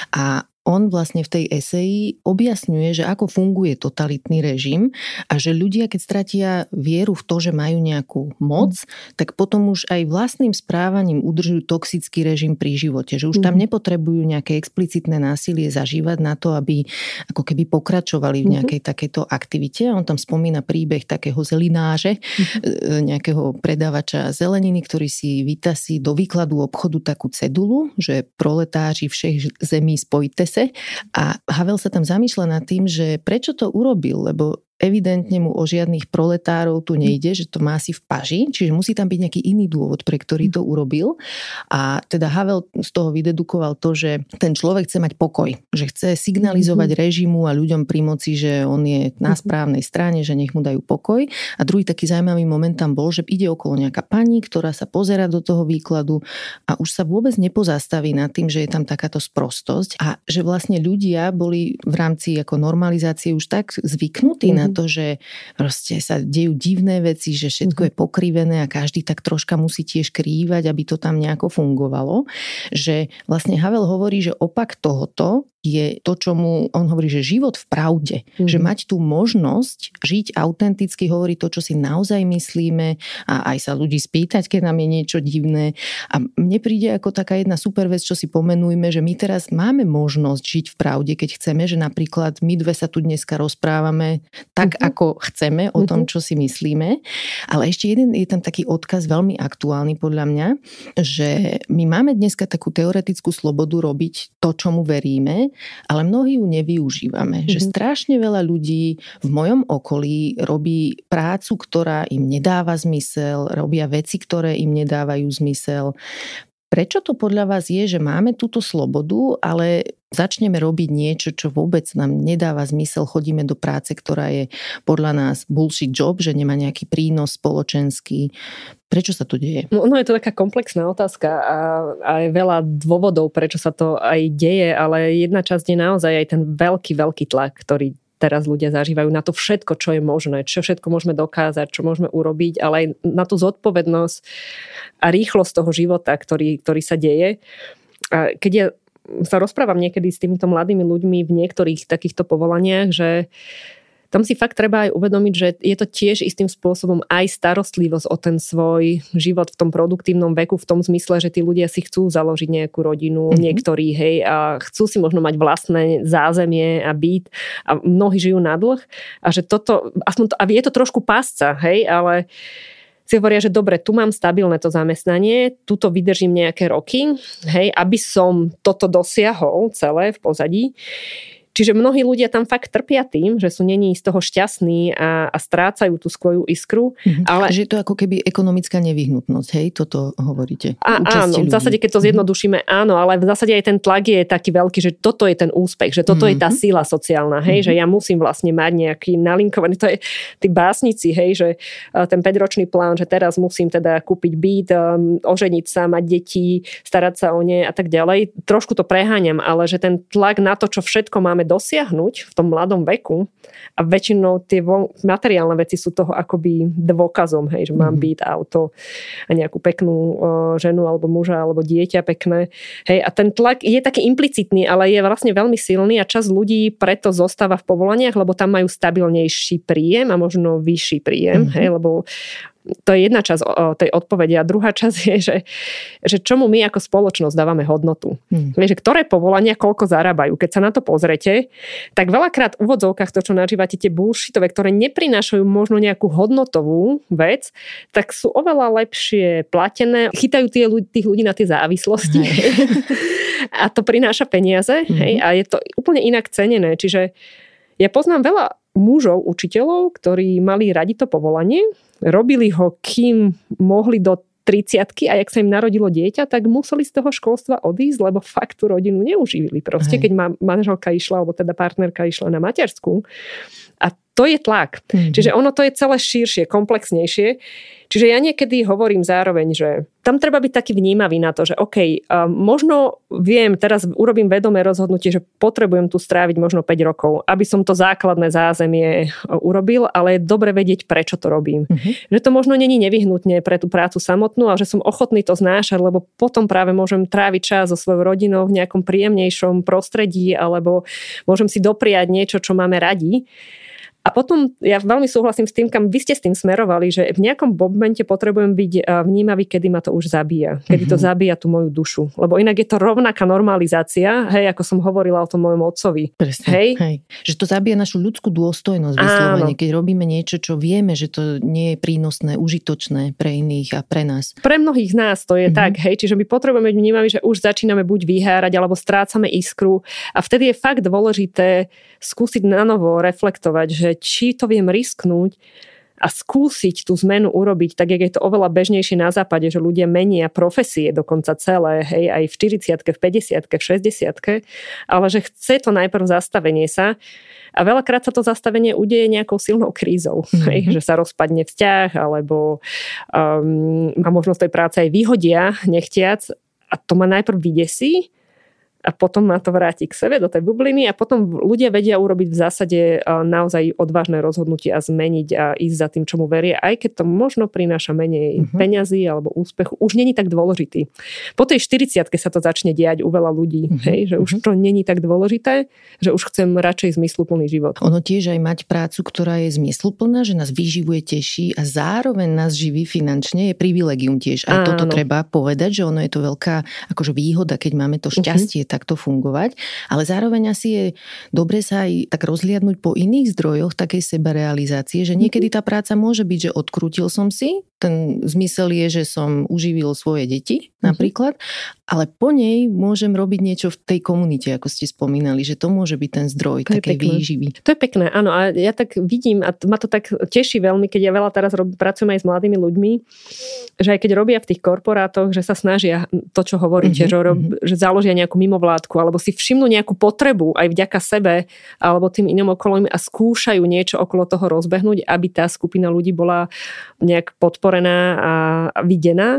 [SPEAKER 1] A on vlastne v tej eseji objasňuje, že ako funguje totalitný režim a že ľudia, keď stratia vieru v to, že majú nejakú moc, mm. tak potom už aj vlastným správaním udržujú toxický režim pri živote. Že už mm. tam nepotrebujú nejaké explicitné násilie zažívať na to, aby ako keby pokračovali v nejakej mm. takejto aktivite. On tam spomína príbeh takého zelináže, mm. nejakého predávača zeleniny, ktorý si vytasí do výkladu obchodu takú cedulu, že proletáři všech zemí spojte sa. A Havel sa tam zamýšľa nad tým, že prečo to urobil, lebo evidentne mu o žiadnych proletárov tu nejde, že to má si v paži, čiže musí tam byť nejaký iný dôvod, pre ktorý to urobil. A teda Havel z toho vydedukoval to, že ten človek chce mať pokoj, že chce signalizovať mm-hmm. režimu a ľuďom pri moci, že on je na správnej strane, že nech mu dajú pokoj. A druhý taký zaujímavý moment tam bol, že ide okolo nejaká pani, ktorá sa pozerá do toho výkladu a už sa vôbec nepozastaví nad tým, že je tam takáto sprostosť a že vlastne ľudia boli v rámci ako normalizácie už tak zvyknutí mm-hmm. na to, že proste sa dejú divné veci, že všetko je pokrivené a každý tak troška musí tiež krývať, aby to tam nejako fungovalo. Že vlastne Havel hovorí, že opak tohoto je to, čo mu on hovorí, že život v pravde. Mm-hmm. Že mať tú možnosť žiť autenticky, hovoriť to, čo si naozaj myslíme a aj sa ľudí spýtať, keď nám je niečo divné. A mne príde ako taká jedna super vec, čo si pomenujme, že my teraz máme možnosť žiť v pravde, keď chceme, že napríklad my dve sa tu dneska rozprávame tak, mm-hmm. ako chceme o tom, čo si myslíme. Ale ešte jeden je tam taký odkaz veľmi aktuálny podľa mňa, že my máme dneska takú teoretickú slobodu robiť to, čomu veríme, ale mnohí ju nevyužívame. Mm-hmm. Že strašne veľa ľudí v mojom okolí robí prácu, ktorá im nedáva zmysel, robia veci, ktoré im nedávajú zmysel. Prečo to podľa vás je, že máme túto slobodu, ale začneme robiť niečo, čo vôbec nám nedáva zmysel, chodíme do práce, ktorá je podľa nás bullshit job, že nemá nejaký prínos spoločenský. Prečo sa to deje?
[SPEAKER 2] No, no je to taká komplexná otázka a, a je veľa dôvodov, prečo sa to aj deje, ale jedna časť je naozaj aj ten veľký, veľký tlak, ktorý teraz ľudia zažívajú na to všetko, čo je možné, čo všetko môžeme dokázať, čo môžeme urobiť, ale aj na tú zodpovednosť a rýchlosť toho života, ktorý, ktorý sa deje. A keď ja sa rozprávam niekedy s týmito mladými ľuďmi v niektorých takýchto povolaniach, že tam si fakt treba aj uvedomiť, že je to tiež istým spôsobom aj starostlivosť o ten svoj život v tom produktívnom veku, v tom zmysle, že tí ľudia si chcú založiť nejakú rodinu, mm-hmm. niektorí, hej, a chcú si možno mať vlastné zázemie a byt a mnohí žijú na dlh a že toto, aspoň to, a je to trošku pásca, hej, ale si hovoria, že dobre, tu mám stabilné to zamestnanie, tuto vydržím nejaké roky, hej, aby som toto dosiahol celé v pozadí. Čiže mnohí ľudia tam fakt trpia tým, že sú neni z toho šťastní a, a strácajú tú svoju iskru. Mm-hmm. Ale... Že
[SPEAKER 1] je to ako keby ekonomická nevyhnutnosť, hej? Toto hovoríte.
[SPEAKER 2] A, áno, ľudí. V zásade, keď to zjednodušíme, mm-hmm. áno, ale v zásade aj ten tlak je taký veľký, že toto je ten úspech, že toto mm-hmm. je tá sila sociálna, hej? Mm-hmm. Že ja musím vlastne mať nejaký nalinkovaný, to je tí básnici, hej? Že ten päťročný plán, že teraz musím teda kúpiť byt, oženiť sa, mať deti, starať sa o ne a tak ďalej. Trošku to preháňam, ale že ten tlak na to, čo všetko máme dosiahnuť v tom mladom veku a väčšinou tie vo, materiálne veci sú toho akoby dôkazom, hej, že mám byt, auto a nejakú peknú uh, ženu alebo muža alebo dieťa pekné. Hej, a ten tlak je taký implicitný, ale je vlastne veľmi silný a časť ľudí preto zostáva v povolaniach, lebo tam majú stabilnejší príjem a možno vyšší príjem, mm-hmm. hej, lebo to je jedna časť tej odpovede. A druhá časť je, že, že čomu my ako spoločnosť dávame hodnotu. Hmm. Vieš, že ktoré povolania koľko zarábajú. Keď sa na to pozrete, tak veľakrát v úvodzovkách to, čo nažívate, tie bullshitové, ktoré neprinášajú možno nejakú hodnotovú vec, tak sú oveľa lepšie platené. Chytajú tie, tých ľudí na tie závislosti. A to prináša peniaze. Hmm. Hej, a je to úplne inak cenené. Čiže ja poznám veľa mužov, učiteľov, ktorí mali radi to povolanie, robili ho, kým mohli do tridsiatky a jak sa im narodilo dieťa, tak museli z toho školstva odísť, lebo fakt tú rodinu neuživili. Proste, Hej. keď ma, manželka išla, alebo teda partnerka išla na materskú. A to je tlak. Mm-hmm. Čiže ono to je celé širšie, komplexnejšie. Čiže ja niekedy hovorím zároveň, že tam treba byť taký vnímavý na to, že OK, možno viem, teraz urobím vedomé rozhodnutie, že potrebujem tu stráviť možno päť rokov, aby som to základné zázemie urobil, ale je dobre vedieť, prečo to robím. Mm-hmm. Že to možno není nevyhnutne pre tú prácu samotnú a že som ochotný to znášať, lebo potom práve môžem tráviť čas so svojou rodinou v nejakom príjemnejšom prostredí alebo môžem si dopriať niečo, čo máme radi. A potom ja veľmi súhlasím s tým, kam vy ste s tým smerovali, že v nejakom momente potrebujem byť vnímavý, kedy ma to už zabíja. Kedy to zabíja tú moju dušu. Lebo inak je to rovnaká normalizácia, hej, ako som hovorila o tom mojom otcovi.
[SPEAKER 1] Presne,
[SPEAKER 2] hej?
[SPEAKER 1] hej. Že to zabíja našu ľudskú dôstojnosť vyslovene, keď robíme niečo, čo vieme, že to nie je prínosné, užitočné pre iných a pre nás.
[SPEAKER 2] Pre mnohých z nás to je mm-hmm. tak, hej, čiže my potrebujeme byť vnímaví, že už začíname buď vyhárať, alebo strácame iskru. A vtedy je fakt dôležité skúsiť nanovo reflektovať, že či to viem risknúť a skúsiť tú zmenu urobiť, tak jak je to oveľa bežnejšie na západe, že ľudia menia profesie dokonca celé, hej, aj v štyridsiatke, v päťdesiatke, v šesťdesiatke, ale že chce to najprv zastavenie sa a veľakrát sa to zastavenie udeje nejakou silnou krízou, mm-hmm. hej, že sa rozpadne vzťah, alebo um, a možnosť tej práce aj vyhodia nechtiac a to ma najprv vydesí, a potom ma to vráti k sebe do tej bubliny a potom ľudia vedia urobiť v zásade naozaj odvážne rozhodnutie a zmeniť a ísť za tým, čomu veria, aj keď to možno prináša menej mm-hmm. peňazí alebo úspechu. Už není tak dôležitý. Po tej štyridsiatke sa to začne diať u veľa ľudí, mm-hmm. hej, že už to není tak dôležité, že už chcem radšej zmysluplný život.
[SPEAKER 1] Ono tiež aj mať prácu, ktorá je zmysluplná, že nás vyživuje, teší a zároveň nás živí finančne, je privilegium tiež. Aj Áno. toto treba povedať, že ono je to veľká akože výhoda, keď máme to šťastie mm-hmm. takto fungovať, ale zároveň asi je dobre sa aj tak rozhliadnúť po iných zdrojoch takej sebarealizácie, že niekedy tá práca môže byť, že odkrútil som si, ten zmysel je, že som uživil svoje deti napríklad, ale po nej môžem robiť niečo v tej komunite, ako ste spomínali, že to môže byť ten zdroj takej výživy.
[SPEAKER 2] To je pekné, áno. A ja tak vidím, a ma to tak teší veľmi, keď ja veľa teraz rob, pracujem aj s mladými ľuďmi, že aj keď robia v tých korporátoch, že sa snažia to, čo hovoríte, mm-hmm. že, rob, že založia nejakú mimovládku, alebo si všimnú nejakú potrebu aj vďaka sebe, alebo tým iným okolím a skúšajú niečo okolo toho rozbehnúť, aby tá skupina ľudí bola nejak podporená a, a videná.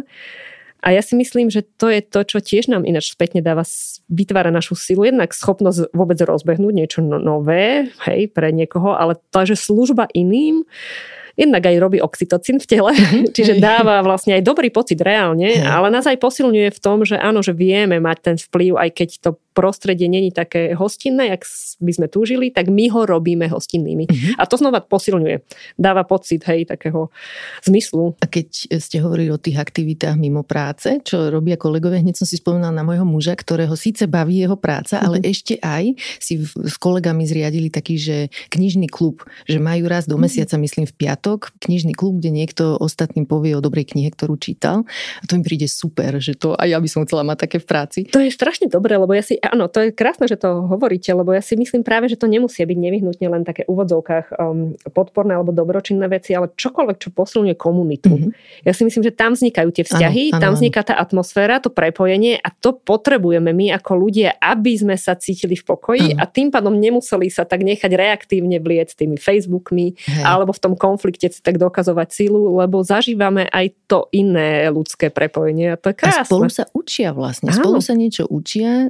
[SPEAKER 2] A ja si myslím, že to je to, čo tiež nám ináč spätne dáva, vytvára našu silu. Jednak schopnosť vôbec rozbehnúť niečo no- nové, hej, pre niekoho, ale to, že služba iným, jednak aj robí oxytocín v tele, čiže dáva vlastne aj dobrý pocit reálne, ale nás aj posilňuje v tom, že áno, že vieme mať ten vplyv, aj keď to prostredie není také hostinné, jak by sme túžili, tak my ho robíme hostinnými. Uh-huh. A to znova posilňuje. Dáva pocit, hej, takého zmyslu.
[SPEAKER 1] A keď ste hovorili o tých aktivitách mimo práce, čo robia kolegovia, hneď som si spomínala na môjho muža, ktorého síce baví jeho práca, uh-huh. ale ešte aj si s kolegami zriadili taký, že knižný klub, že majú raz do mesiaca, uh-huh. myslím v piatok, knižný klub, kde niekto ostatným povie o dobrej knihe, ktorú čítal. A to mi príde super, že to aj ja by som chcela mať také v práci.
[SPEAKER 2] To je strašne dobré, lebo ja si áno, to je krásne, že to hovoríte, lebo ja si myslím práve, že to nemusia byť nevyhnutne len také v úvodzovkách um, podporné alebo dobročinné veci, ale čokoľvek, čo posilňuje komunitu. Mm-hmm. Ja si myslím, že tam vznikajú tie vzťahy, ano, tam ano, vzniká tá atmosféra, to prepojenie a to potrebujeme my ako ľudia, aby sme sa cítili v pokoji ano. A tým pádom nemuseli sa tak nechať reaktívne vliec tými Facebookmi Hej. Alebo v tom konflikte si tak dokazovať silu, lebo zažívame aj to iné ľudské prepojenie a to je krásne.
[SPEAKER 1] A spolu sa učia vlastne, spolu ano. Sa niečo učia takým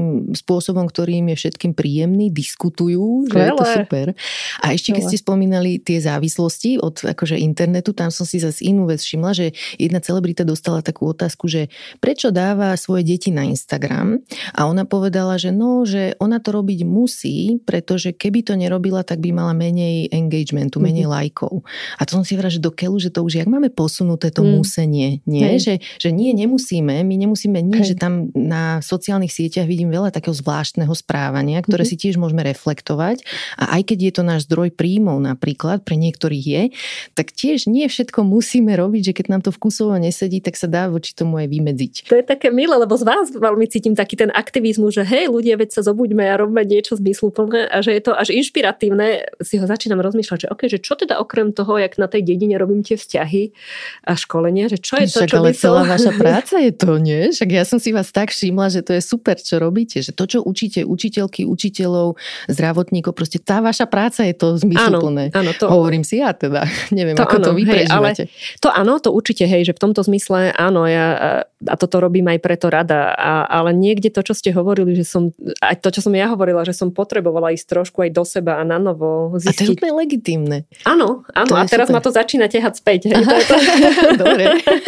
[SPEAKER 1] takým spôsobom, ktorý im je všetkým príjemný, diskutujú, že je to super. A ešte keď ste spomínali tie závislosti od akože internetu, tam som si zase inú vec všimla, že jedna celebrita dostala takú otázku, že prečo dáva svoje deti na Instagram, a ona povedala, že no, že ona to robiť musí, pretože keby to nerobila, tak by mala menej engagementu, menej mm-hmm. lajkov. A to som si vrala, že do keľu, že to už jak máme posunuté to mm. musenie, nie? Že, že nie, nemusíme, my nemusíme nič, že tam na sociálnych sieťach vidím veľa takého zvláštneho správania, ktoré mm-hmm. si tiež môžeme reflektovať, a aj keď je to náš zdroj príjmov napríklad, pre niektorých je, tak tiež nie všetko musíme robiť, že keď nám to vkusovo nesedí, tak sa dá voči tomu aj vymedziť.
[SPEAKER 2] To je také milé, lebo z vás veľmi cítim taký ten aktivizmus, že hej, ľudia, veď sa zobuďme a robíme niečo zmysluplné, a že je to až inšpiratívne. Si ho začínam rozmýšľať, že okay, že čo teda okrem toho, jak na tej dedine robím tie vzťahy a školenia, že čo je to,
[SPEAKER 1] Však,
[SPEAKER 2] čo
[SPEAKER 1] ale
[SPEAKER 2] by som...
[SPEAKER 1] celá vaša práca je to, nie? Však ja som si vás tak všimla, že to je super, čo robíte, že to, čo učíte učiteľky, učiteľov, zdravotníkov, proste tá vaša práca je to zmysluplné.
[SPEAKER 2] Áno, áno, to...
[SPEAKER 1] Hovorím si ja teda. Neviem,
[SPEAKER 2] to
[SPEAKER 1] ako
[SPEAKER 2] áno,
[SPEAKER 1] to vy
[SPEAKER 2] hej,
[SPEAKER 1] prežívate.
[SPEAKER 2] Ale to áno, to určite, hej, že v tomto zmysle áno, ja a toto robím aj preto rada, a, ale niekde to, čo ste hovorili, že som, aj to, čo som ja hovorila, že som potrebovala ísť trošku aj do seba a na novo zistiť.
[SPEAKER 1] A to je úplne legitímne.
[SPEAKER 2] Áno, áno, a teraz super. Ma to začína ťahať späť. Hej, to je to.
[SPEAKER 1] Dobre.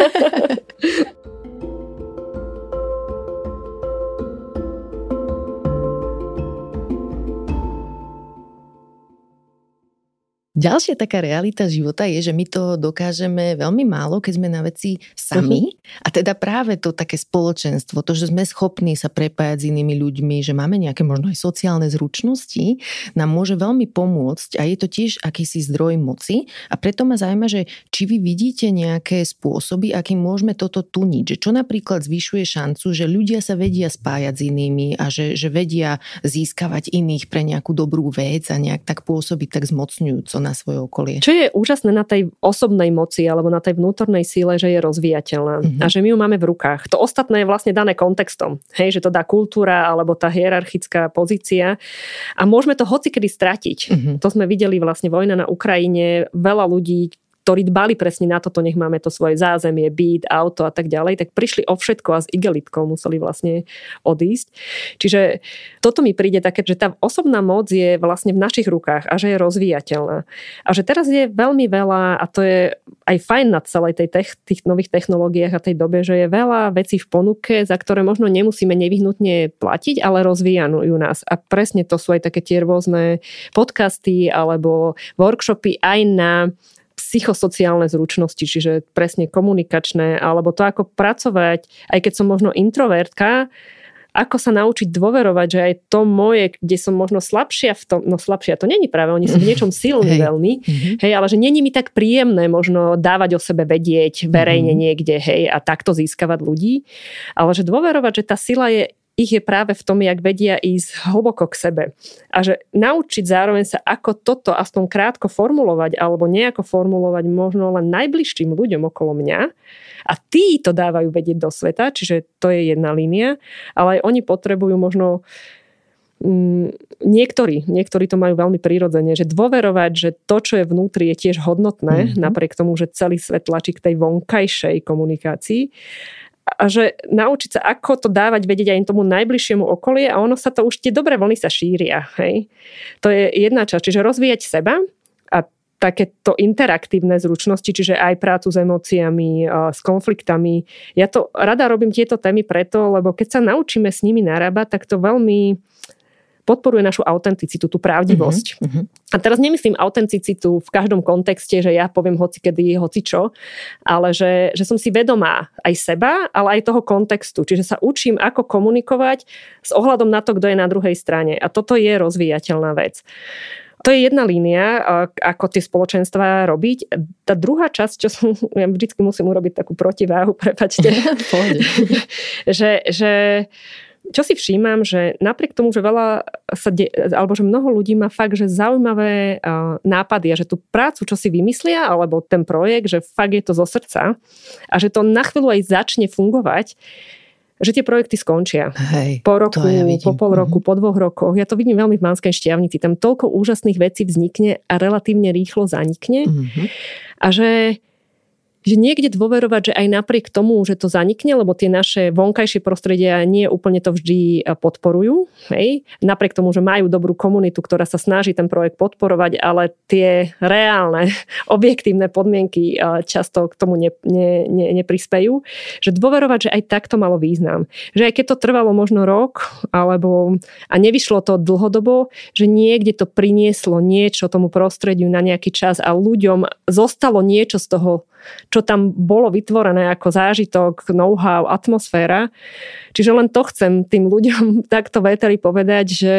[SPEAKER 1] Ďalšia taká realita života je, že my to dokážeme veľmi málo, keď sme na veci sami. Uh-huh. A teda práve to také spoločenstvo, to, že sme schopní sa prepájať s inými ľuďmi, že máme nejaké možno aj sociálne zručnosti, nám môže veľmi pomôcť, a je to tiež akýsi zdroj moci. A preto ma zaujíma, že či vy vidíte nejaké spôsoby, akým môžeme toto tuniť. Že čo napríklad zvyšuje šancu, že ľudia sa vedia spájať s inými a že, že vedia získavať iných pre nejakú dobrú vec a nejak tak pôsobiť tak zmocňujúco na svoje okolie.
[SPEAKER 2] Čo je úžasné na tej osobnej moci alebo na tej vnútornej síle, že je rozvíjateľná. Mm-hmm. A že my ju máme v rukách. To ostatné je vlastne dané kontextom. Hej, že to dá kultúra alebo tá hierarchická pozícia. A môžeme to hocikedy stratiť. Mm-hmm. To sme videli vlastne vojna na Ukrajine. Veľa ľudí, ktorí dbali presne na toto, nech máme to svoje zázemie, byt, auto a tak ďalej, tak prišli o všetko a s igelitkou museli vlastne odísť. Čiže toto mi príde také, že tá osobná moc je vlastne v našich rukách a že je rozvíjateľná. A že teraz je veľmi veľa, a to je aj fajn na celej tej tech, tých nových technológiách a tej dobe, že je veľa vecí v ponuke, za ktoré možno nemusíme nevyhnutne platiť, ale rozvíjajú nás. A presne to sú aj také tie rôzne podcasty alebo workshopy aj na psychosociálne zručnosti, čiže presne komunikačné, alebo to, ako pracovať, aj keď som možno introvertka, ako sa naučiť dôverovať, že aj to moje, kde som možno slabšia v tom, no slabšia to není práve, oni sú v niečom silní hey. veľmi, mm-hmm. hej, ale že není mi tak príjemné možno dávať o sebe vedieť verejne mm-hmm. niekde, hej, a takto získavať ľudí, ale že dôverovať, že tá sila je ich je práve v tom, jak vedia ísť hlboko k sebe. A že naučiť zároveň sa, ako toto aspoň krátko formulovať alebo nejako formulovať možno len najbližším ľuďom okolo mňa. A tí to dávajú vedieť do sveta, čiže to je jedna línia. Ale aj oni potrebujú možno mm, niektorí, niektorí to majú veľmi prirodzene, že dôverovať, že to, čo je vnútri, je tiež hodnotné, mm-hmm. napriek tomu, že celý svet tlačí k tej vonkajšej komunikácii. A že naučiť sa, ako to dávať vedieť aj tomu najbližšiemu okolie, a ono sa to už, tie dobré vlny sa šíria. Hej? To je jedna časť. Čiže rozvíjať seba a takéto interaktívne zručnosti, čiže aj prácu s emóciami, s konfliktami. Ja to rada robím tieto témy preto, lebo keď sa naučíme s nimi narábať, tak to veľmi podporuje našu autenticitu, tú pravdivosť. Uh-huh, uh-huh. A teraz nemyslím autenticitu v každom kontexte, že ja poviem hocikedy, hocičo, ale že, že som si vedomá aj seba, ale aj toho kontextu. Čiže sa učím, ako komunikovať s ohľadom na to, kto je na druhej strane. A toto je rozvíjateľná vec. To je jedna línia, ako tie spoločenstvá robiť. Tá druhá časť, čo som, ja vždycky musím urobiť takú protiváhu, prepáčte, že, že čo si všímam, že napriek tomu, že veľa sa de- alebo že mnoho ľudí má fakt, že zaujímavé uh, nápady a že tú prácu, čo si vymyslia, alebo ten projekt, že fakt je to zo srdca a že to na chvíľu aj začne fungovať, že tie projekty skončia.
[SPEAKER 1] Hej,
[SPEAKER 2] po roku, ja po pol roku, mm-hmm. po dvoch rokoch. Ja to vidím veľmi v Banskej Štiavnici. Tam toľko úžasných vecí vznikne a relatívne rýchlo zanikne. Mm-hmm. A že že niekde dôverovať, že aj napriek tomu, že to zanikne, lebo tie naše vonkajšie prostredia nie úplne to vždy podporujú. Hej? Napriek tomu, že majú dobrú komunitu, ktorá sa snaží ten projekt podporovať, ale tie reálne, objektívne podmienky často k tomu ne, ne, ne, neprispejú. Že dôverovať, že aj tak to malo význam. Že aj keď to trvalo možno rok, alebo a nevyšlo to dlhodobo, že niekde to prinieslo niečo tomu prostrediu na nejaký čas a ľuďom zostalo niečo z toho, čo tam bolo vytvorené ako zážitok, know-how, atmosféra. Čiže len to chcem tým ľuďom takto véteri povedať, že,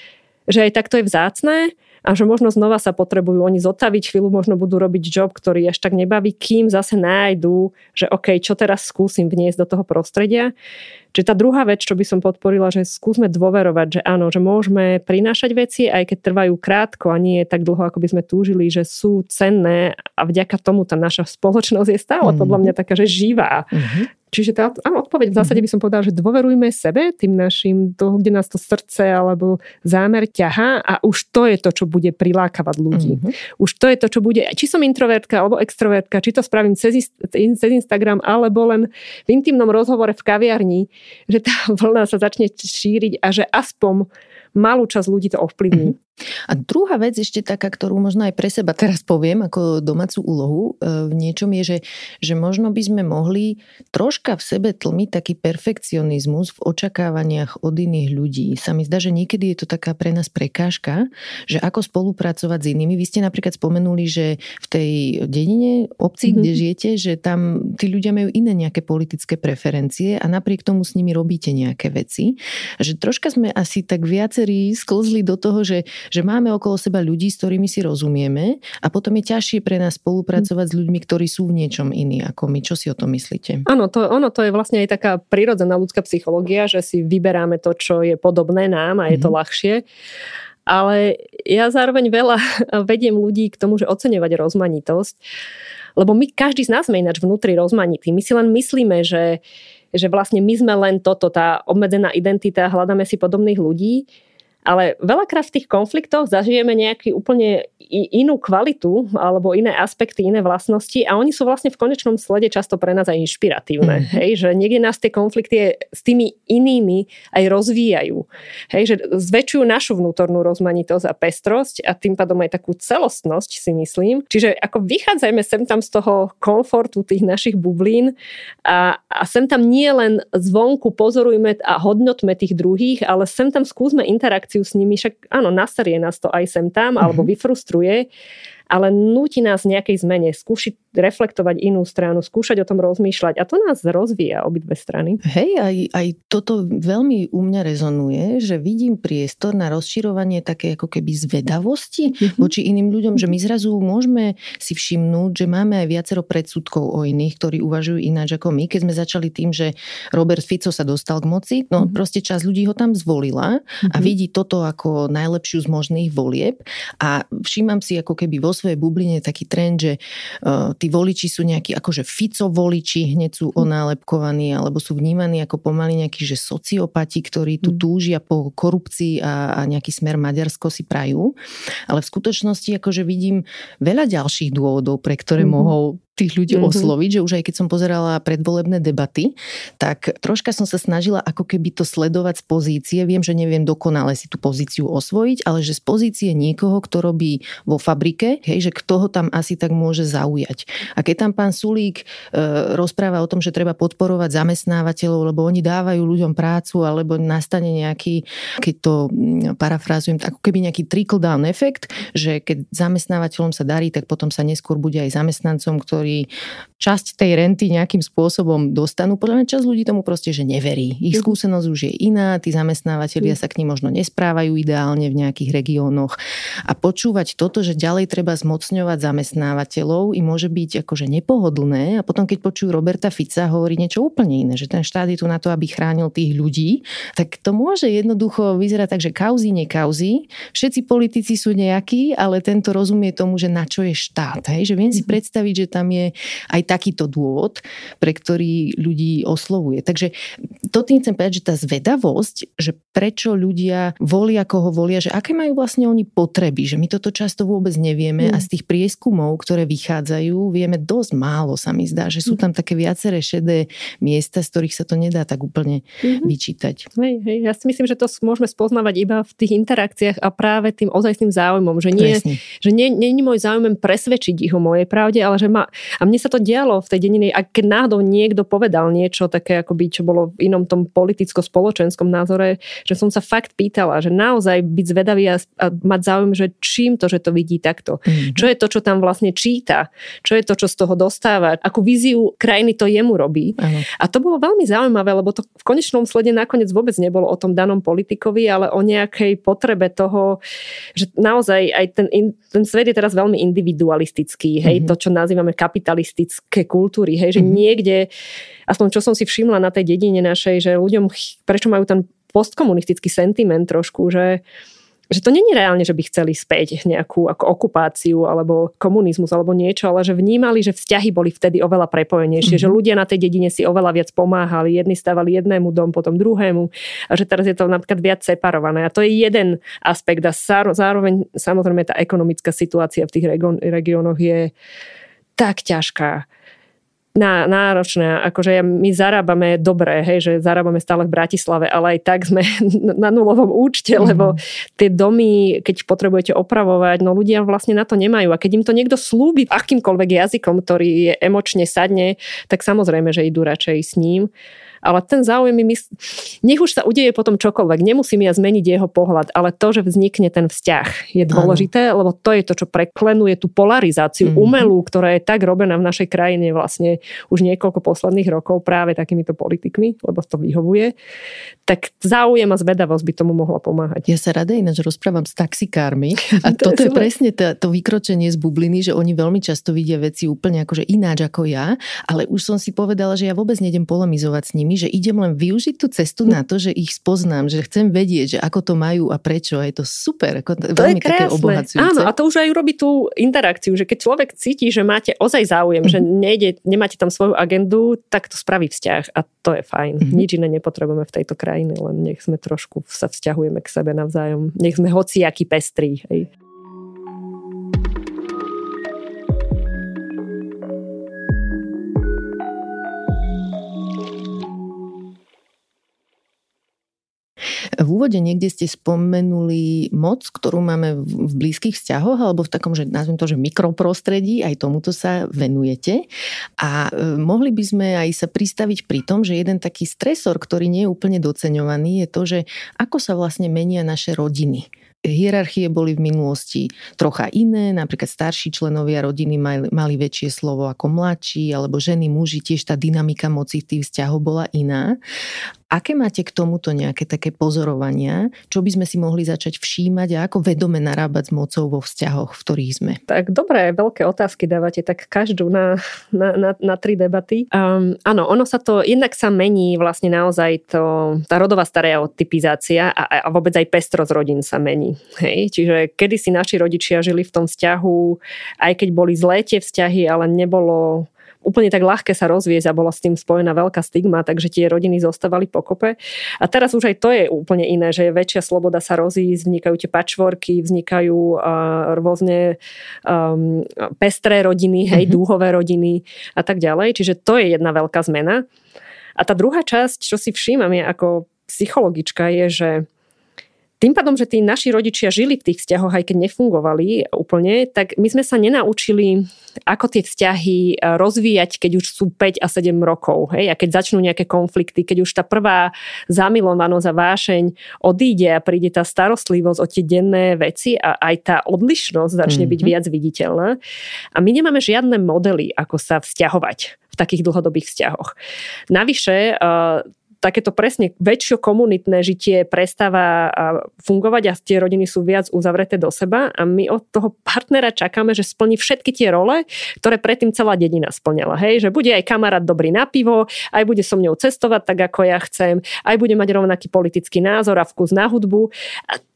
[SPEAKER 2] že aj takto je vzácne a že možno znova sa potrebujú oni zotaviť, chvíľu možno budú robiť job, ktorý až tak nebaví, kým zase nájdú, že OK, čo teraz skúsim vniesť do toho prostredia. Čiže tá druhá vec, čo by som podporila, že skúsme dôverovať, že áno, že môžeme prinášať veci, aj keď trvajú krátko a nie tak dlho, ako by sme túžili, že sú cenné a vďaka tomu tá naša spoločnosť je stále mm-hmm. podľa mňa taká, že živá. Mm-hmm. Čiže tá áno, odpoveď v zásade by som povedala, že dôverujme sebe, tým našim, toho, kde nás to srdce alebo zámer ťahá a už to je to, čo bude prilákavať ľudí. Mm-hmm. Už to je to, čo bude, či som introvertka alebo extrovertka, či to spravím cez, cez Instagram alebo len v intimnom rozhovore v kaviarni, že tá vlna sa začne šíriť a že aspoň malú časť ľudí to ovplyvní.
[SPEAKER 1] A druhá vec ešte taká, ktorú možno aj pre seba teraz poviem ako domácu úlohu v niečom je, že, že možno by sme mohli troška v sebe tlmiť taký perfekcionizmus v očakávaniach od iných ľudí. Sa mi zdá, že niekedy je to taká pre nás prekážka, že ako spolupracovať s inými. Vy ste napríklad spomenuli, že v tej dedine, obci, mm-hmm. kde žijete, že tam tí ľudia majú iné nejaké politické preferencie a napriek tomu s nimi robíte nejaké veci. Že troška sme asi tak viacerí sklzli do toho, že že máme okolo seba ľudí, s ktorými si rozumieme a potom je ťažšie pre nás spolupracovať s ľuďmi, ktorí sú v niečom iní ako my. Čo si o tom myslíte?
[SPEAKER 2] Áno, to, ono to je vlastne aj taká prirodzená ľudská psychológia, že si vyberáme to, čo je podobné nám a je to mm-hmm. ľahšie. Ale ja zároveň veľa vediem ľudí k tomu, že oceňovať rozmanitosť, lebo my, každý z nás sme ináč vnútri rozmanitý. My si len myslíme, že, že vlastne my sme len toto, tá obmedzená identita, hľadáme si podobných ľudí. Ale veľakrát v tých konfliktoch zažijeme nejakú úplne inú kvalitu alebo iné aspekty, iné vlastnosti a oni sú vlastne v konečnom slede často pre nás aj inšpiratívne. Mm. Hej, že niekde nás tie konflikty s tými inými aj rozvíjajú. Hej, že zväčšujú našu vnútornú rozmanitosť a pestrosť a tým pádom aj takú celostnosť, si myslím. Čiže ako vychádzajme sem tam z toho komfortu tých našich bublín a, a sem tam nie len zvonku pozorujme a hodnotme tých druhých, ale sem tam skúsme interakciu s nimi, však áno, nastarie nás to aj sem tam, mm-hmm. alebo vyfrustruje, ale núti nás nejakej zmene, skúšiť reflektovať inú stranu, skúšať o tom rozmýšľať a to nás rozvíja obidve strany.
[SPEAKER 1] Hej, aj, aj toto veľmi u mňa rezonuje, že vidím priestor na rozširovanie také ako keby zvedavosti mm-hmm. voči iným ľuďom, že my zrazu môžeme si všimnúť, že máme aj viacero predsudkov o iných, ktorí uvažujú ináč ako my. Keď sme začali tým, že Robert Fico sa dostal k moci, no mm-hmm. proste časť ľudí ho tam zvolila mm-hmm. a vidí toto ako najlepšiu z možných volieb a všímam si ako keby vo svojej bubline taký trend, že uh, tí voliči sú nejakí akože Fico voliči, hneď sú onálepkovaní alebo sú vnímaní ako pomaly nejakí, že sociopati, ktorí tu túžia po korupcii a, a nejaký smer Maďarsko si prajú. Ale v skutočnosti akože vidím veľa ďalších dôvodov, pre ktoré mm-hmm. mohol tých ľudí mm-hmm. osloviť, že už aj keď som pozerala predvolebné debaty, tak troška som sa snažila ako keby to sledovať z pozície. Viem, že neviem dokonale si tú pozíciu osvojiť, ale že z pozície niekoho, kto robí vo fabrike, hej, že kto ho tam asi tak môže zaujať. A keď tam pán Sulík e, rozpráva o tom, že treba podporovať zamestnávateľov, lebo oni dávajú ľuďom prácu, alebo nastane nejaký, keď to parafrázujem, ako keby nejaký trickle-down efekt, že keď zamestnávateľom sa darí, tak potom sa neskôr bude aj zamestnancom, ktorý časť tej renty nejakým spôsobom dostanú. Podľa mňa časť ľudí tomu proste, že neverí. Ich skúsenosť už je iná, tí zamestnávateľia sa k nim možno nesprávajú ideálne v nejakých regiónoch. A počúvať toto, že ďalej treba zmocňovať zamestnávateľov, i môže byť akože nepohodlné. A potom, keď počujú Roberta Fica, hovorí niečo úplne iné, že ten štát je tu na to, aby chránil tých ľudí, tak to môže jednoducho vyzerať tak, že kauzy, nekauzy. Všetci politici sú nejakí, ale tento rozumie tomu, že na čo je štát. Hej? Že viem si predstaviť, že tam je aj takýto dôvod, pre ktorý ľudí oslovuje. Takže to tým chcem povedať, že tá zvedavosť, že prečo ľudia volia, koho volia, že aké majú vlastne oni potreby, že my toto často vôbec nevieme mm. a z tých prieskumov, ktoré vychádzajú, vieme dosť málo, sa mi zdá, že sú tam také viaceré šedé miesta, z ktorých sa to nedá tak úplne mm-hmm. vyčítať.
[SPEAKER 2] Hej, hej, ja si myslím, že to môžeme spoznávať iba v tých interakciách a práve tým ozajstným záujmom, že nie, že nie, nie je môj záujem presvedčiť ich o mojej pravde, ale že ma, a mne sa to dialo v tej dedine, a keď náhodou niekto povedal niečo také, akoby, čo bolo v inom tom politicko-spoločenskom názore, že som sa fakt pýtala, že naozaj byť zvedavý a, a mať záujem, že čím to, že to vidí takto. Mm-hmm. Čo je to, čo tam vlastne číta? Čo je to, čo z toho dostáva? Akú víziu krajiny to jemu robí? Uh-huh. A to bolo veľmi zaujímavé, lebo to v konečnom slede nakoniec vôbec nebolo o tom danom politikovi, ale o nejakej potrebe toho, že naozaj aj ten, ten svet je teraz veľmi individualistický, hej, uh-huh. to, čo nazývame kapitalistické kultúry, hej, že uh-huh. niekde, aspoň čo som si všimla na tej dedine našej, že ľuďom, prečo majú ten postkomunistický sentiment trošku, že že to nie je reálne, že by chceli späť nejakú ako okupáciu alebo komunizmus alebo niečo, ale že vnímali, že vzťahy boli vtedy oveľa prepojenejšie, mm-hmm. že ľudia na tej dedine si oveľa viac pomáhali, jedni stávali jednému dom, potom druhému a že teraz je to napríklad viac separované. A to je jeden aspekt a zároveň samozrejme tá ekonomická situácia v tých regiónoch je tak ťažká. Na, náročné, akože my zarábame dobre, hej, že zarábame stále v Bratislave, ale aj tak sme na nulovom účte, mm-hmm. lebo tie domy, keď potrebujete opravovať, no ľudia vlastne na to nemajú. A keď im to niekto slúbi akýmkoľvek jazykom, ktorý je emočne sadne, tak samozrejme, že idú radšej s ním. Ale ten záujem mi, nech už sa udeje potom čokoľvek, nemusím ja zmeniť jeho pohľad, ale to, že vznikne ten vzťah je dôležité, ano. Lebo to je to, čo preklenuje tú polarizáciu mm-hmm. umelú, ktorá je tak robená v našej krajine vlastne už niekoľko posledných rokov práve takýmito politikmi, lebo to vyhovuje. Tak záujem a zvedavosť by tomu mohla pomáhať.
[SPEAKER 1] Ja sa rada ináč rozprávam s taxikármi a to toto je, je presne to, to vykročenie z bubliny, že oni veľmi často vidia veci úplne akože ináč ako ja, ale už som si povedala, že ja vôbec nejdem polemizovať s nimi, že idem len využiť tú cestu na to, že ich spoznám, že chcem vedieť, že ako to majú a prečo. Je to super, ako to veľmi je také obohacujúce.
[SPEAKER 2] Áno, a to už aj robí tú interakciu, že keď človek cíti, že máte ozaj záujem, mm-hmm. že nejde, nemáte tam svoju agendu, tak to spraví vzťah a to je fajn. Mm-hmm. Nič iné nepotrebujeme v tejto krajine, len nech sme trošku sa vzťahujeme k sebe navzájom. Nech sme hociaký pestrí. Hej.
[SPEAKER 1] V úvode niekde ste spomenuli moc, ktorú máme v blízkych vzťahoch, alebo v takom, že nazviem to, že mikroprostredí, aj tomuto sa venujete. A mohli by sme aj sa pristaviť pri tom, že jeden taký stresor, ktorý nie je úplne doceňovaný, je to, že ako sa vlastne menia naše rodiny. Hierarchie boli v minulosti trocha iné, napríklad starší členovia rodiny mali, mali väčšie slovo ako mladší, alebo ženy, muži, tiež tá dynamika moci v tých vzťahov bola iná. Aké máte k tomuto nejaké také pozorovania? Čo by sme si mohli začať všímať a ako vedome narábať s mocou vo vzťahoch, v ktorých sme?
[SPEAKER 2] Tak dobré, veľké otázky dávate, tak každú na, na, na, na tri debaty. Um, áno, ono sa to, jednak sa mení vlastne naozaj to, tá rodová stereotypizácia a, a vôbec aj pestrosť rodín sa mení. Hej? Čiže kedysi naši rodičia žili v tom vzťahu, aj keď boli zlé tie vzťahy, ale nebolo úplne tak ľahké sa rozviesť a bola s tým spojená veľká stigma, takže tie rodiny zostávali pokope. A teraz už aj to je úplne iné, že je väčšia sloboda sa rozísť, vznikajú tie patchworky, vznikajú uh, rôzne um, pestré rodiny, hej, mm-hmm. dúhové rodiny a tak ďalej. Čiže to je jedna veľká zmena. A tá druhá časť, čo si všímam je ako psychologička, je, že tým pádom, že tí naši rodičia žili v tých vzťahoch, aj keď nefungovali úplne, tak my sme sa nenaučili, ako tie vzťahy rozvíjať, keď už sú päť a sedem rokov. Hej? A keď začnú nejaké konflikty, keď už tá prvá zamilovanosť a vášeň odíde a príde tá starostlivosť o tie denné veci a aj tá odlišnosť začne byť viac viditeľná. A my nemáme žiadne modely, ako sa vzťahovať v takých dlhodobých vzťahoch. Navyše, takéto presne väčšie komunitné žitie prestáva fungovať a tie rodiny sú viac uzavreté do seba a my od toho partnera čakáme, že splní všetky tie role, ktoré predtým celá dedina splňala. Hej? Že bude aj kamarát dobrý na pivo, aj bude so mňou cestovať tak, ako ja chcem, aj bude mať rovnaký politický názor a vkus na hudbu. A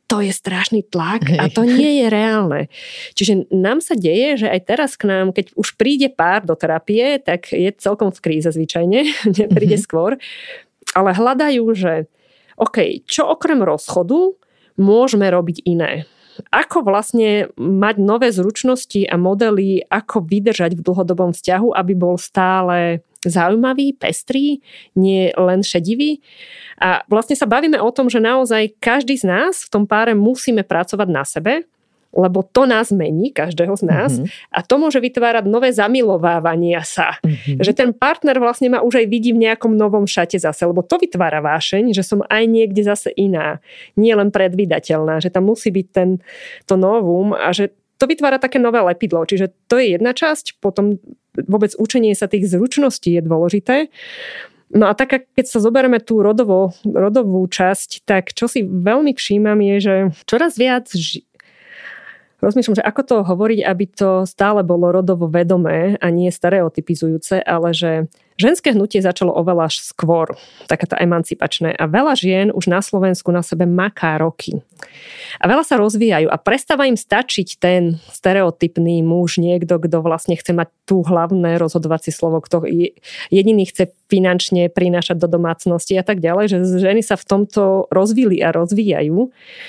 [SPEAKER 2] to je strašný tlak a to nie je reálne. Čiže nám sa deje, že aj teraz k nám, keď už príde pár do terapie, tak je celkom v kríze zvyčajne, nepríde mm-hmm. skôr, ale hľadajú, že OK, čo okrem rozchodu môžeme robiť iné? Ako vlastne mať nové zručnosti a modely, ako vydržať v dlhodobom vzťahu, aby bol stále zaujímavý, pestrý, nie len šedivý. A vlastne sa bavíme o tom, že naozaj každý z nás v tom páre musíme pracovať na sebe, lebo to nás mení, každého z nás. Mm-hmm. A to môže vytvárať nové zamilovávania sa. Mm-hmm. Že ten partner vlastne ma už aj vidí v nejakom novom šate zase, lebo to vytvára vášeň, že som aj niekde zase iná. Nie len predvídateľná, že tam musí byť ten, to novum a že to vytvára také nové lepidlo. Čiže to je jedna časť, potom vôbec učenie sa tých zručností je dôležité. No a tak, keď sa zoberieme tú rodovo, rodovú časť, tak čo si veľmi všímam je, že čoraz viac ži- rozmýšľam, že ako to hovoriť, aby to stále bolo rodovo vedomé a nie stereotypizujúce, ale že ženské hnutie začalo oveľa skôr, takéto emancipačné. A veľa žien už na Slovensku na sebe maká roky. A veľa sa rozvíjajú a prestáva im stačiť ten stereotypný muž, niekto, kto vlastne chce mať tú hlavné rozhodovacie slovo, kto jediný chce finančne prinášať do domácnosti a tak ďalej, že ženy sa v tomto rozvíjali a rozvíjajú.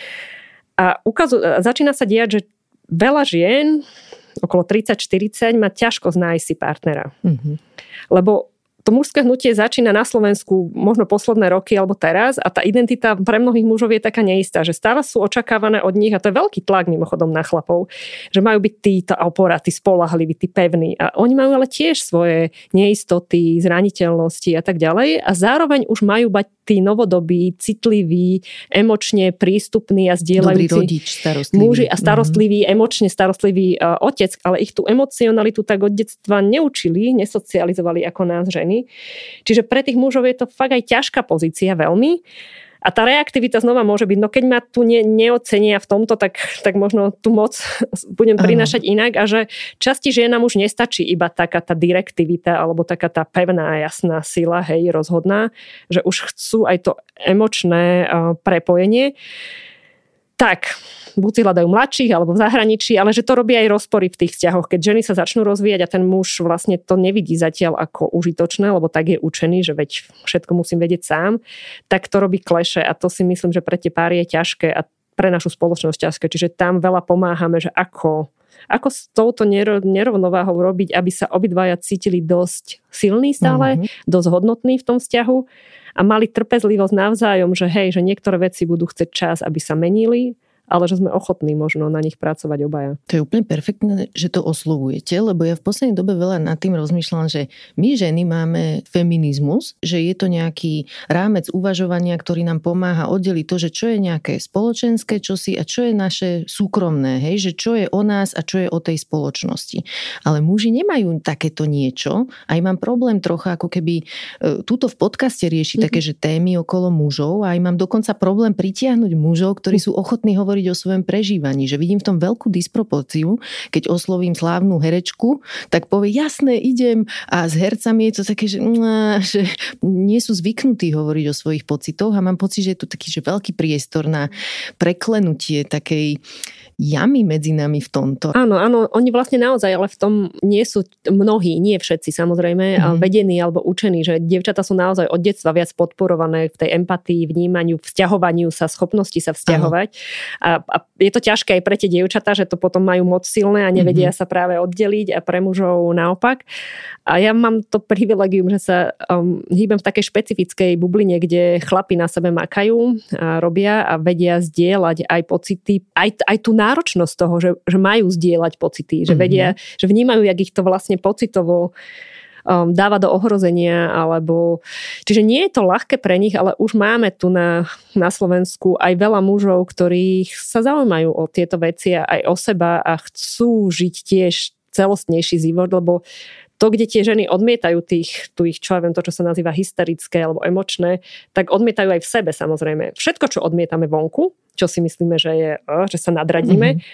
[SPEAKER 2] A ukazu, začína sa diať, že veľa žien, okolo tridsať štyridsať, má ťažko nájsť si partnera. Mm-hmm. Lebo to mužské hnutie začína na Slovensku možno posledné roky alebo teraz a tá identita pre mnohých mužov je taká neistá, že stále sú očakávané od nich, a to je veľký tlak mimochodom na chlapov, že majú byť títo oporatí, spolahliví, tí pevní. A oni majú ale tiež svoje neistoty, zraniteľnosti a tak ďalej a zároveň už majú mať tí novodobí, citliví, emočne prístupní a zdieľajúci
[SPEAKER 1] rodič, starostlivý.
[SPEAKER 2] Muži a starostlivý, mm-hmm. emočne starostlivý uh, otec, ale ich tú emocionalitu tak od detstva neučili, nesocializovali ako nás ženy. Čiže pre tých mužov je to fakt aj ťažká pozícia veľmi. A tá reaktivita znova môže byť, no keď ma tu ne, neocenia v tomto, tak, tak možno tú moc budem prinášať inak a že časti žien nám už nestačí iba taká tá direktivita alebo taká tá pevná a jasná sila, hej, rozhodná, že už chcú aj to emočné uh, prepojenie. Tak, buď si hľadajú mladších alebo v zahraničí, ale že to robí aj rozpory v tých vzťahoch. Keď ženy sa začnú rozvíjať a ten muž vlastne to nevidí zatiaľ ako užitočné, lebo tak je učený, že veď všetko musím vedieť sám, tak to robí kleše a to si myslím, že pre tie páry je ťažké a pre našu spoločnosť ťažké. Čiže tam veľa pomáhame, že ako, ako s touto nerovnováhou robiť, aby sa obidvaja cítili dosť silný stále, mm-hmm. dosť hodnotný v tom vzťahu a mali trpezlivosť navzájom, že hej, že niektoré veci budú chcieť čas, aby sa menili, ale že sme ochotní možno na nich pracovať obaja.
[SPEAKER 1] To je úplne perfektné, že to oslovujete, lebo ja v poslednej dobe veľa nad tým rozmýšľam, že my ženy máme feminizmus, že je to nejaký rámec uvažovania, ktorý nám pomáha oddeliť to, že čo je nejaké spoločenské čosi a čo je naše súkromné, hej, že čo je o nás a čo je o tej spoločnosti. Ale muži nemajú takéto niečo a aj mám problém trocha ako keby túto v podcaste rieši mm-hmm. také, že témy okolo mužov a aj mám dokonca problém pritiahnuť mužov, ktorí sú ochotní hovoriť o svojom prežívaní, že vidím v tom veľkú disproporciu, keď oslovím slávnu herečku, tak povie, jasné, idem a s hercami je to také, že, že nie sú zvyknutí hovoriť o svojich pocitoch a mám pocit, že je to taký že veľký priestor na preklenutie takej jamy medzi nami v tomto.
[SPEAKER 2] Áno, áno, oni vlastne naozaj, ale v tom nie sú mnohí, nie všetci samozrejme, mm. vedení alebo učení, že dievčatá sú naozaj od detstva viac podporované v tej empatii, vnímaniu, vzťahovaniu sa, schopnosti sa vzťahovať. A, a je to ťažké aj pre tie dievčatá, že to potom majú moc silné a nevedia mm-hmm. sa práve oddeliť a pre mužov naopak. A ja mám to privilegium, že sa um, hýbem v takej špecifickej bubline, kde chlapi na sebe makajú a robia a vedia zdieľať aj pocity, aj, aj tú náročnosť toho, že, že majú zdieľať pocity, že vedia, mm-hmm. že vnímajú, jak ich to vlastne pocitovo um, dáva do ohrozenia, alebo čiže nie je to ľahké pre nich, ale už máme tu na, na Slovensku aj veľa mužov, ktorí sa zaujímajú o tieto veci a aj o seba a chcú žiť tiež celostnejší život, lebo to, kde tie ženy odmietajú tých, tu ich, čo ja viem, to, čo sa nazýva hysterické alebo emočné, tak odmietajú aj v sebe samozrejme. Všetko, čo odmietame vonku, čo si myslíme, že je, že sa nadradíme, mm-hmm.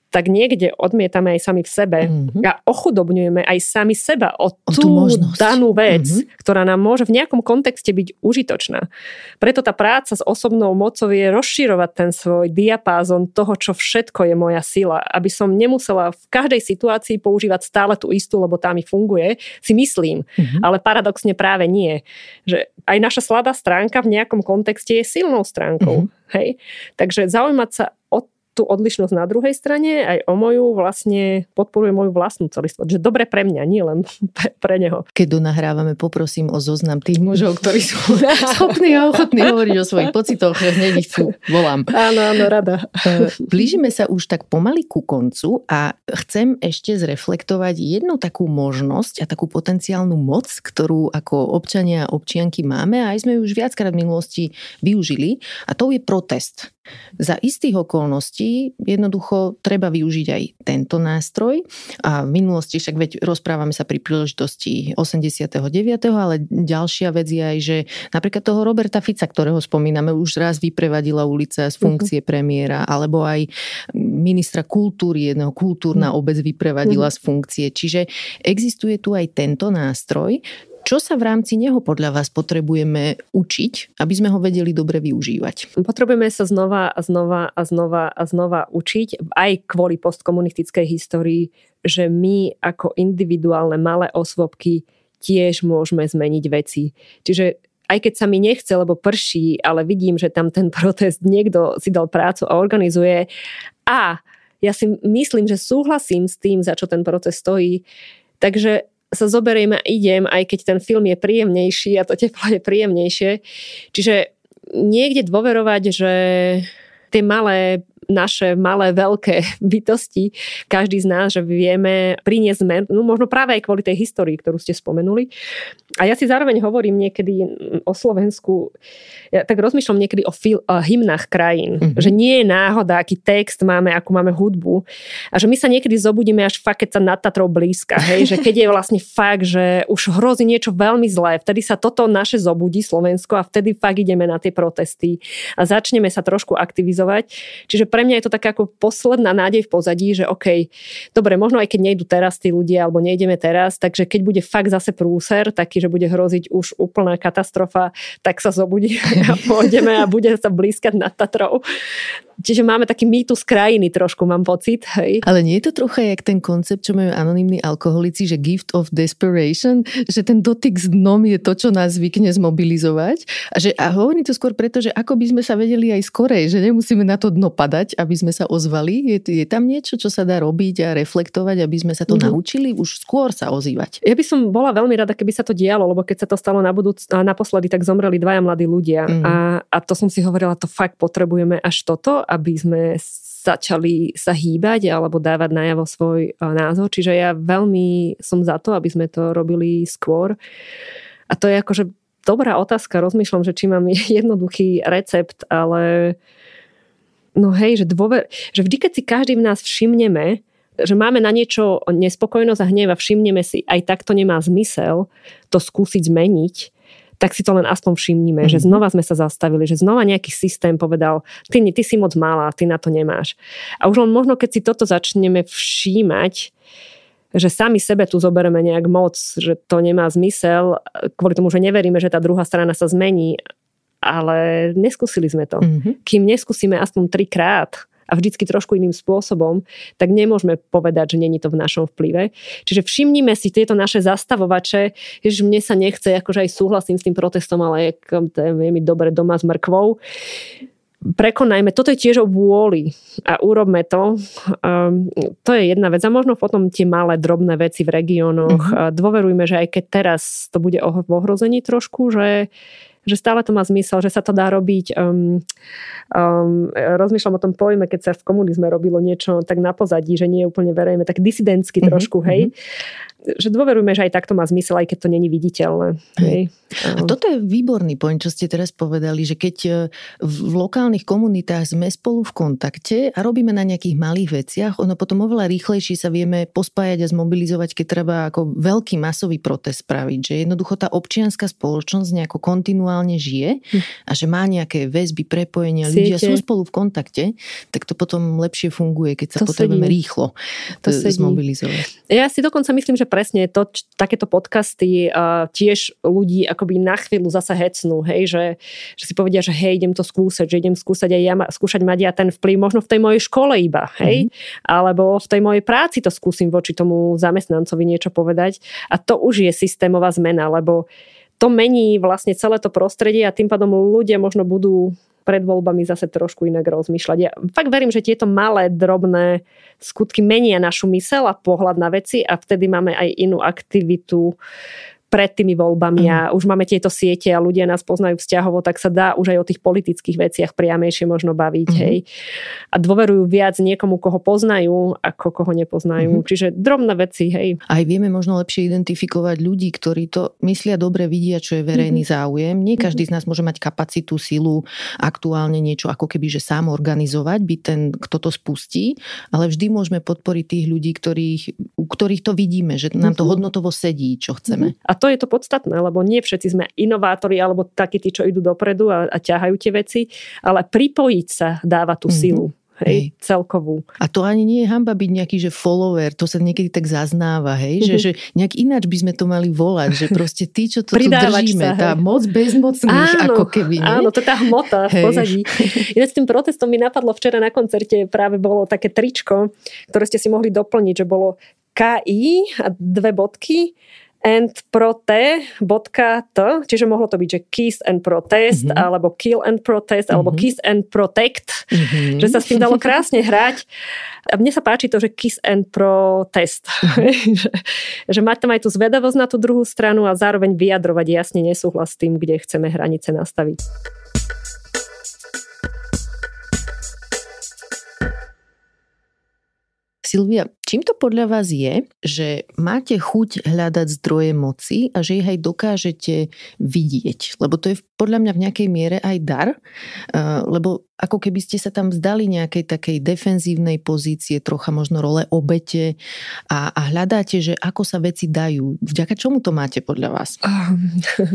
[SPEAKER 2] tak niekde odmietame aj sami v sebe mm-hmm. a ochudobňujeme aj sami seba o, o tú, tú danú vec, mm-hmm. ktorá nám môže v nejakom kontexte byť užitočná. Preto tá práca s osobnou mocou je rozširovať ten svoj diapázon toho, čo všetko je moja sila. Aby som nemusela v každej situácii používať stále tú istú, lebo tá mi funguje, si myslím. Mm-hmm. Ale paradoxne práve nie. Že aj naša slabá stránka v nejakom kontexte je silnou stránkou. Mm-hmm. Hej? Takže zaujímať sa o tú odlišnosť na druhej strane, aj o moju vlastne podporuje moju vlastnú celistvosť. Že dobre pre mňa, nie len pre, pre neho.
[SPEAKER 1] Keď donahrávame, poprosím o zoznam tých mužov, ktorí sú schopní a ochotní hovoriť o svojich pocitoch, hneď ich tu volám.
[SPEAKER 2] Áno, áno, rada.
[SPEAKER 1] Blížime sa už tak pomaly ku koncu a chcem ešte zreflektovať jednu takú možnosť a takú potenciálnu moc, ktorú ako občania a občianky máme a aj sme ju už viackrát v minulosti využili, a to je protest. Za istých okolností jednoducho treba využiť aj tento nástroj a v minulosti však veď rozprávame sa pri príležitosti osemdesiateho deviateho ale ďalšia vec je aj, že napríklad toho Roberta Fica, ktorého spomíname, už raz vyprevadila ulica z funkcie uh-huh. premiéra, alebo aj ministra kultúry, jedného kultúrna obec vyprevadila uh-huh. z funkcie. Čiže existuje tu aj tento nástroj. Čo sa v rámci neho podľa vás potrebujeme učiť, aby sme ho vedeli dobre využívať?
[SPEAKER 2] Potrebujeme sa znova a znova a znova a znova učiť, aj kvôli postkomunistickej histórii, že my ako individuálne malé osôbky tiež môžeme zmeniť veci. Čiže aj keď sa mi nechce, lebo prší, ale vidím, že tam ten protest niekto si dal prácu a organizuje a ja si myslím, že súhlasím s tým, za čo ten protest stojí, takže sa zoberiem a idem, aj keď ten film je príjemnejší a to teplo je príjemnejšie. Čiže niekde dôverovať, že tie malé, naše malé, veľké bytosti, každý z nás, že vieme priniesť zmen, no možno práve aj kvôli tej histórii, ktorú ste spomenuli. A ja si zároveň hovorím niekedy o Slovensku, ja tak rozmýšľam niekedy o, fil, o hymnách krajín, mm-hmm. že nie je náhoda, aký text máme, akú máme hudbu a že my sa niekedy zobudíme až fakt, keď sa nad Tatrou blízka, hej, že keď je vlastne fakt, že už hrozí niečo veľmi zlé, vtedy sa toto naše zobudí Slovensko a vtedy fakt ideme na tie protesty a začneme sa trošku aktivizovať. Čiže pre mňa je to taká ako posledná nádej v pozadí, že okej, okay, dobre, možno aj keď nejdu teraz tí ľudia, alebo nejdeme teraz, takže keď bude fakt zase prúser, taký, že bude hroziť už úplná katastrofa, tak sa zobudí a pôjdeme a bude sa blízkať nad Tatrou. Čiže máme taký mýtus krajiny trošku, mám pocit. Hej.
[SPEAKER 1] Ale nie je to trocha jak ten koncept, čo majú anonymní alkoholici, že gift of desperation, že ten dotyk s dnom je to, čo nás zvykne zmobilizovať. A, že, a hovorím to skôr preto, že ako by sme sa vedeli aj skorej, že nemusíme na to dno padať, aby sme sa ozvali. Je, je tam niečo, čo sa dá robiť a reflektovať, aby sme sa to mm-hmm. naučili už skôr sa ozývať?
[SPEAKER 2] Ja by som bola veľmi rada, keby sa to dialo, lebo keď sa to stalo na budúc, naposledy, tak zomreli dvaja mladí ľudia. Mm-hmm. A, a to som si hovorila, to fakt potrebujeme až toto, aby sme začali sa hýbať alebo dávať najavo svoj názor. Čiže ja veľmi som za to, aby sme to robili skôr. A to je akože dobrá otázka. Rozmýšľam, že či mám jednoduchý recept, ale no hej, že, dôver, že vždy, keď si každý v nás všimneme, že máme na niečo nespokojnosť a hnev a všimneme si, aj tak to nemá zmysel to skúsiť zmeniť, tak si to len aspoň všimnime, mm-hmm. že znova sme sa zastavili, že znova nejaký systém povedal, ty, ty si moc malá, ty na to nemáš. A už len možno, keď si toto začneme všímať, že sami sebe tu zoberieme nejak moc, že to nemá zmysel, kvôli tomu, že neveríme, že tá druhá strana sa zmení, ale neskúsili sme to. Mm-hmm. Kým neskúsime aspoň trikrát, a vždycky trošku iným spôsobom, tak nemôžeme povedať, že není to v našom vplyve. Čiže všimnime si tieto naše zastavovače, že mne sa nechce, akože aj súhlasím s tým protestom, ale je mi dobre doma s mrkvou. Prekonajme, toto je tiež o vôli a urobme to. Um, to je jedna vec. A možno potom tie malé, drobné veci v regiónoch. Mm-hmm. Dôverujme, že aj keď teraz to bude v ohrození trošku, že že stále to má zmysel, že sa to dá robiť. Um, um, rozmýšľam o tom pojme, keď sa v komunizme robilo niečo tak na pozadí, že nie je úplne verejné, tak disidentsky trošku, mm-hmm. hej. že dôverujme, že aj takto má zmysel, aj keď to není viditeľné. Hej.
[SPEAKER 1] A toto je výborný point, čo ste teraz povedali, že keď v lokálnych komunitách sme spolu v kontakte a robíme na nejakých malých veciach, ono potom oveľa rýchlejšie sa vieme pospájať a zmobilizovať, keď treba ako veľký masový protest spraviť, že jednoducho tá občianska spoločnosť nejako kontinuálne žije a že má nejaké väzby, prepojenia, ľudia sú spolu v kontakte, tak to potom lepšie funguje, keď sa to potrebujeme sedí. rýchlo to zmobilizovať.
[SPEAKER 2] Ja si dokonca myslím, že presne to, č- takéto podcasty uh, tiež ľudí akoby na chvíľu zase hecnú, hej, že, že si povedia, že hej, idem to skúsať, že idem skúsať aj ja ma, skúšať mať ja ten vplyv možno v tej mojej škole iba, hej, mm-hmm. alebo v tej mojej práci to skúsim voči tomu zamestnancovi niečo povedať a to už je systémová zmena, lebo to mení vlastne celé to prostredie a tým pádom ľudia možno budú pred voľbami zase trošku inak rozmýšľať. Ja fakt verím, že tieto malé, drobné skutky menia našu myseľ a pohľad na veci a vtedy máme aj inú aktivitu pred tými voľbami mm. a už máme tieto siete a ľudia nás poznajú vzťahovo, tak sa dá už aj o tých politických veciach priamejšie možno baviť. Mm. Hej. A dôverujú viac niekomu, koho poznajú, ako koho nepoznajú. Mm. Čiže drobné veci. Hej.
[SPEAKER 1] Aj vieme možno lepšie identifikovať ľudí, ktorí to myslia dobre, vidia, čo je verejný mm. záujem. Nie každý mm. z nás môže mať kapacitu, silu, aktuálne niečo ako keby, že sám organizovať, byť ten, kto to spustí, ale vždy môžeme podporiť tých ľudí, ktorých, u ktorých to vidíme, že nám to hodnotovo sedí, čo chceme.
[SPEAKER 2] Mm. A to je to podstatné, lebo nie všetci sme inovátori alebo takí tí, čo idú dopredu a, a ťahajú tie veci, ale pripojiť sa dáva tú mm-hmm. silu. Hej, hej, celkovú.
[SPEAKER 1] A to ani nie je hanba byť nejaký, že follower, to sa niekedy tak zaznáva, hej, mm-hmm. že, že nejak ináč by sme to mali volať, že proste tí, čo to tu držíme, sa, tá moc bezmocných, áno, ako keby, nie?
[SPEAKER 2] Áno, to je tá hmota v pozadí. Ináč s tým protestom mi napadlo včera na koncerte, práve bolo také tričko, ktoré ste si mohli doplniť, že bolo ká í a dve bodky and prote bodka t, čiže mohlo to byť, že kiss and protest, mm-hmm. alebo kill and protest, mm-hmm. alebo kiss and protect, mm-hmm. že sa s tým dalo krásne hrať. A mne sa páči to, že kiss and protest. Mm-hmm. že, že mať tam aj tú zvedavosť na tú druhú stranu a zároveň vyjadrovať jasne nesúhlas s tým, kde chceme hranice nastaviť.
[SPEAKER 1] Silvia, čím to podľa vás je, že máte chuť hľadať zdroje moci a že ich aj dokážete vidieť? Lebo to je podľa mňa v nejakej miere aj dar, lebo ako keby ste sa tam vzdali nejakej takej defenzívnej pozície, trocha možno role obete a, a hľadáte, že ako sa veci dajú. Vďaka čomu to máte podľa vás?
[SPEAKER 2] Um,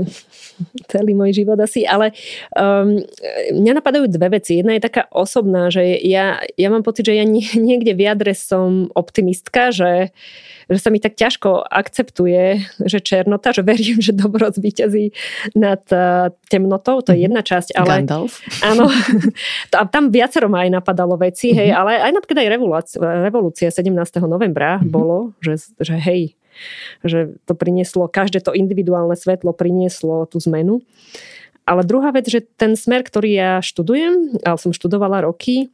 [SPEAKER 2] celý môj život asi, ale um, mňa napadajú dve veci. Jedna je taká osobná, že ja, ja mám pocit, že ja nie, niekde v jadre som optimistka, že že sa mi tak ťažko akceptuje, že černota, že verím, že dobro zvíťazí nad temnotou, to je jedna časť. Ale,
[SPEAKER 1] Gandalf.
[SPEAKER 2] Áno, a tam viacero ma aj napadalo veci, mm-hmm. hej, ale aj napríklad aj revolúcia, revolúcia sedemnásteho novembra mm-hmm. bolo, že, že hej, že to prinieslo, každé to individuálne svetlo prinieslo tú zmenu. Ale druhá vec, že ten smer, ktorý ja študujem, ale som študovala roky,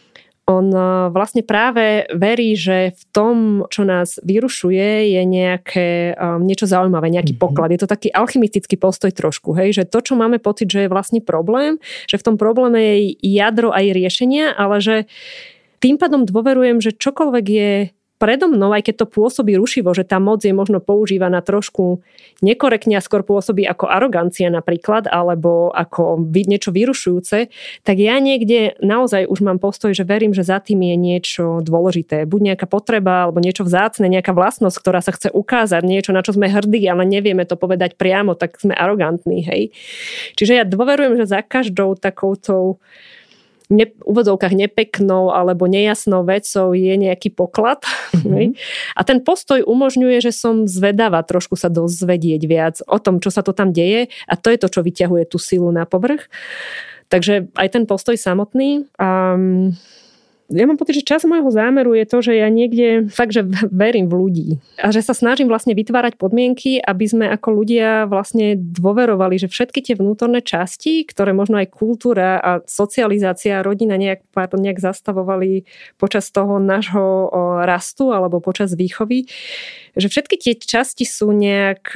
[SPEAKER 2] on vlastne práve verí, že v tom, čo nás vyrušuje, je nejaké um, niečo zaujímavé, nejaký mm-hmm. poklad. Je to taký alchymistický postoj trošku, hej, že to, čo máme pocit, že je vlastne problém, že v tom probléme je jadro aj riešenia, ale že tým pádom dôverujem, že čokoľvek je predo mnou, aj keď to pôsobí rušivo, že tá moc je možno používaná trošku nekorektne a skôr pôsobí ako arogancia napríklad, alebo ako niečo vyrušujúce, tak ja niekde naozaj už mám postoj, že verím, že za tým je niečo dôležité. Buď nejaká potreba, alebo niečo vzácne, nejaká vlastnosť, ktorá sa chce ukázať, niečo, na čo sme hrdí, ale nevieme to povedať priamo, tak sme arogantní, hej. Čiže ja dôverujem, že za každou takoutou Ne, v úvodzovkách nepeknou alebo nejasnou vecou je nejaký poklad. Mm-hmm. A ten postoj umožňuje, že som zvedavá trošku sa dozvedieť viac o tom, čo sa to tam deje a to je to, čo vyťahuje tú silu na povrch. Takže aj ten postoj samotný. Um, ja mám pocit, že čas môjho zámeru je to, že ja niekde fakt, že verím v ľudí. A že sa snažím vlastne vytvárať podmienky, aby sme ako ľudia vlastne dôverovali, že všetky tie vnútorné časti, ktoré možno aj kultúra a socializácia a rodina nejak, pardon, nejak zastavovali počas toho nášho rastu alebo počas výchovy, že všetky tie časti sú nejak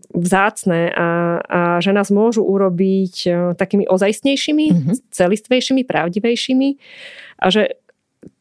[SPEAKER 2] vzácne a, a že nás môžu urobiť takými ozajstnejšími, mm-hmm. celistvejšími, pravdivejšími a že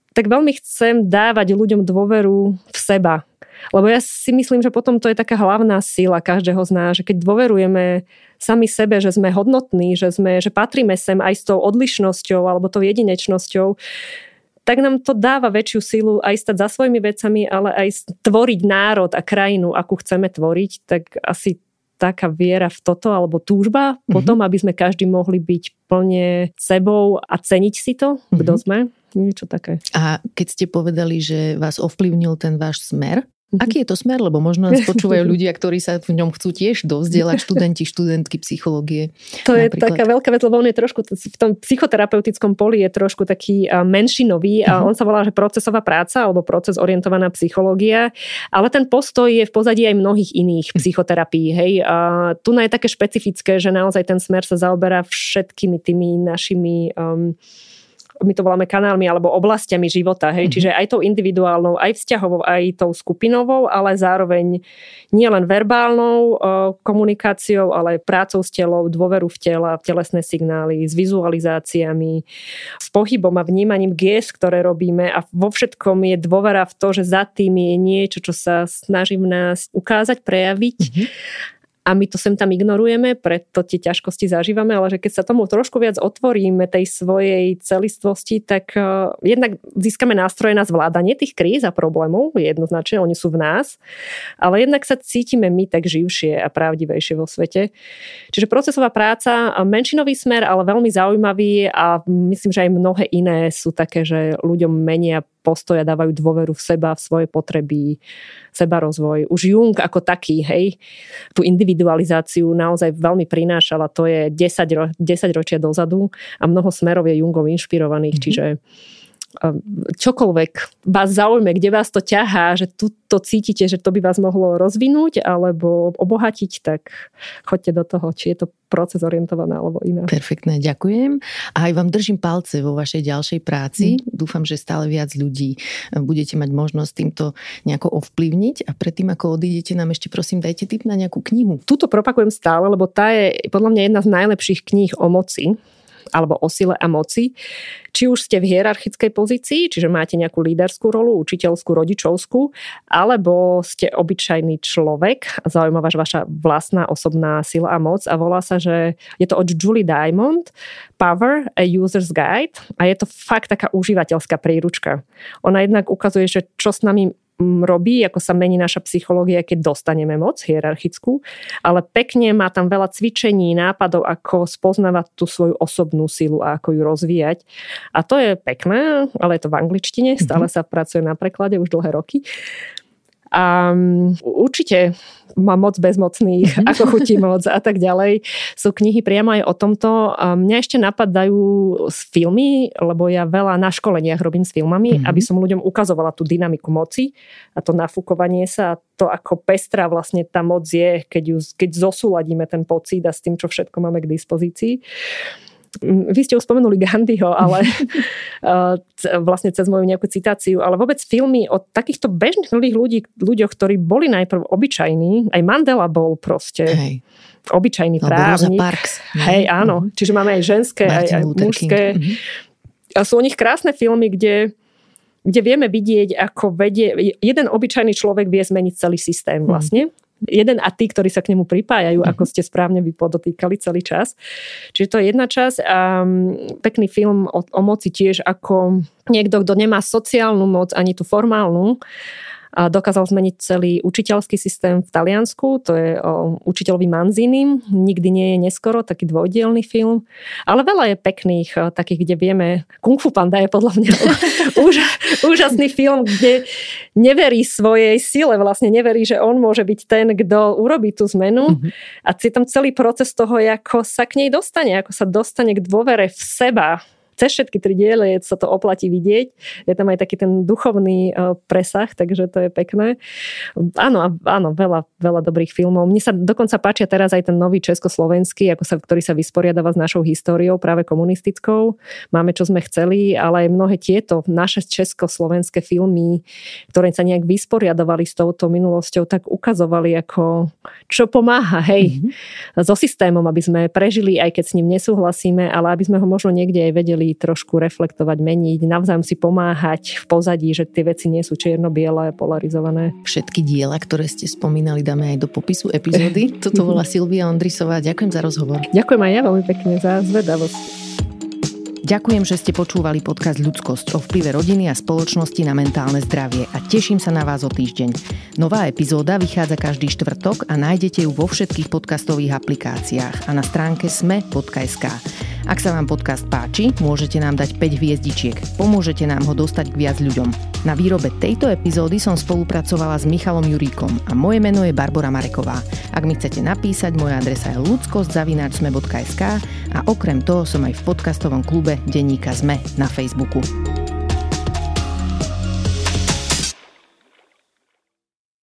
[SPEAKER 2] tak veľmi chcem dávať ľuďom dôveru v seba. Lebo ja si myslím, že potom to je taká hlavná sila každého z nás, že keď dôverujeme sami sebe, že sme hodnotní, že, sme, že patríme sem aj s tou odlišnosťou alebo tou jedinečnosťou, tak nám to dáva väčšiu silu aj stať za svojimi vecami, ale aj tvoriť národ a krajinu, akú chceme tvoriť, tak asi taká viera v toto, alebo túžba mm-hmm. potom, aby sme každý mohli byť plne sebou a ceniť si to, kto mm-hmm. sme. Niečo také.
[SPEAKER 1] A keď ste povedali, že vás ovplyvnil ten váš smer, aký je to smer? Lebo možno nás počúvajú ľudia, ktorí sa v ňom chcú tiež dovzdelať, študenti, študentky psychológie.
[SPEAKER 2] To je napríklad taká veľká vec, lebo on je trošku, v tom psychoterapeutickom poli je trošku taký menšinový a uh-huh. on sa volá, že procesová práca alebo proces orientovaná psychológia, ale ten postoj je v pozadí aj mnohých iných psychoterapií. Hej. A tu je také špecifické, že naozaj ten smer sa zaoberá všetkými tými našimi um, my to voláme kanálmi alebo oblastiami života. Hej? Mm-hmm. Čiže aj tou individuálnou, aj vzťahovou, aj tou skupinovou, ale zároveň nie len verbálnou uh, komunikáciou, ale prácou s telom, dôveru v tela, telesné signály, s vizualizáciami, s pohybom a vnímaním gest, ktoré robíme a vo všetkom je dôvera v to, že za tým je niečo, čo sa snaží v nás ukázať, prejaviť. Mm-hmm. A my to sem tam ignorujeme, preto tie ťažkosti zažívame, ale že keď sa tomu trošku viac otvoríme tej svojej celistvosti, tak uh, jednak získame nástroje na zvládanie tých kríz a problémov, jednoznačne, oni sú v nás, ale jednak sa cítime my tak živšie a pravdivejšie vo svete. Čiže procesová práca, menšinový smer, ale veľmi zaujímavý a myslím, že aj mnohé iné sú také, že ľuďom menia postoja, dávajú dôveru v seba, v svoje potreby, sebarozvoj. Už Jung ako taký, hej, tú individualizáciu naozaj veľmi prinášala, to je desať, ro- desať ročia dozadu a mnoho smerov je Jungom inšpirovaných, mm-hmm. čiže čokoľvek vás zaujme, kde vás to ťahá, že tu to cítite, že to by vás mohlo rozvinúť alebo obohatiť, tak choďte do toho, či je to proces orientovaný alebo iná.
[SPEAKER 1] Perfektné, ďakujem. A aj vám držím palce vo vašej ďalšej práci. Mm. Dúfam, že stále viac ľudí budete mať možnosť týmto nejako ovplyvniť. A predtým, ako odídete, nám ešte prosím dajte tip na nejakú knihu.
[SPEAKER 2] Tuto propagujem stále, lebo tá je podľa mňa jedna z najlepších kníh o moci alebo o sile a moci. Či už ste v hierarchickej pozícii, čiže máte nejakú líderskú rolu, učiteľskú, rodičovskú, alebo ste obyčajný človek a zaujíma vás vaša vlastná osobná sila a moc a volá sa, že je to od Julie Diamond Power, a User's Guide a je to fakt taká užívateľská príručka. Ona jednak ukazuje, že čo s nami robí, ako sa mení naša psychológia, keď dostaneme moc hierarchickú, ale pekne má tam veľa cvičení, nápadov, ako spoznávať tú svoju osobnú silu a ako ju rozvíjať. A to je pekné, ale je to v angličtine, stále sa pracuje na preklade už dlhé roky. A určite má moc bezmocných, mm-hmm. ako chutí moc a tak ďalej. Sú knihy priamo aj o tomto. A mňa ešte napadajú z filmy, lebo ja veľa na školeniach robím s filmami, mm-hmm. aby som ľuďom ukazovala tú dynamiku moci a to nafúkovanie sa a to, ako pestrá vlastne tá moc je, keď, ju, keď zosúladíme ten pocit a s tým, čo všetko máme k dispozícii. Vy ste už spomenuli Gandhiho, ale vlastne cez moju nejakú citáciu, ale vôbec filmy o takýchto bežných ľudí, ľuďoch, ktorí boli najprv obyčajní, aj Mandela bol proste Hej. obyčajný no, právnik. Rosa Parks. Hej, áno. Uh-huh. Čiže máme aj ženské, Martin aj, aj mužské. Uh-huh. A sú o nich krásne filmy, kde, kde vieme vidieť, ako vedie, jeden obyčajný človek vie zmeniť celý systém vlastne. Uh-huh. Jeden a tí, ktorí sa k nemu pripájajú, mm-hmm. ako ste správne vy podotýkali celý čas. Čiže to je jedna časť. A pekný film o, o moci tiež, ako niekto, kto nemá sociálnu moc, ani tú formálnu, a dokázal zmeniť celý učiteľský systém v Taliansku. To je o učiteľovi Manzinim. Nikdy nie je neskoro, taký dvojdielny film. Ale veľa je pekných, takých, kde vieme... Kung Fu Panda je podľa mňa úž, úžasný film, kde neverí svojej sile, vlastne neverí, že on môže byť ten, kto urobí tú zmenu. Mm-hmm. A je tam celý proces toho, ako sa k nej dostane, ako sa dostane k dôvere v seba. Cez všetky tri diely sa to oplatí vidieť. Je tam aj taký ten duchovný presah, takže to je pekné. Áno, áno, veľa, veľa dobrých filmov. Mne sa dokonca páčia teraz aj ten nový československý, ako sa, ktorý sa vysporiadáva s našou históriou, práve komunistickou. Máme, čo sme chceli, ale aj mnohé tieto naše československé filmy, ktoré sa nejak vysporiadavali s touto minulosťou, tak ukazovali, ako čo pomáha, hej, mm-hmm. so systémom, aby sme prežili, aj keď s ním nesúhlasíme, ale aby sme ho možno niekde aj vedeli aj trošku reflektovať, meniť, navzájom si pomáhať v pozadí, že tie veci nie sú čierno-biele, polarizované.
[SPEAKER 1] Všetky diela, ktoré ste spomínali, dáme aj do popisu epizódy. Toto bola Silvia Ondrisová. Ďakujem za rozhovor.
[SPEAKER 2] Ďakujem aj ja veľmi pekne za zvedavosť.
[SPEAKER 1] Ďakujem, že ste počúvali podcast Ľudskosť o vplyve rodiny a spoločnosti na mentálne zdravie a teším sa na vás o týždeň. Nová epizóda vychádza každý štvrtok a nájdete ju vo všetkých podcastových aplikáciách a na stránke sme bodka es ká. Ak sa vám podcast páči, môžete nám dať päť hviezdičiek. Pomôžete nám ho dostať k viac ľuďom. Na výrobe tejto epizódy som spolupracovala s Michalom Juríkom a moje meno je Barbora Mareková. Ak mi chcete napísať, moja adresa je ľudskosť zavináč sme bodka es ká a okrem toho som aj v podcastovom klube Denníka Sme na Facebooku.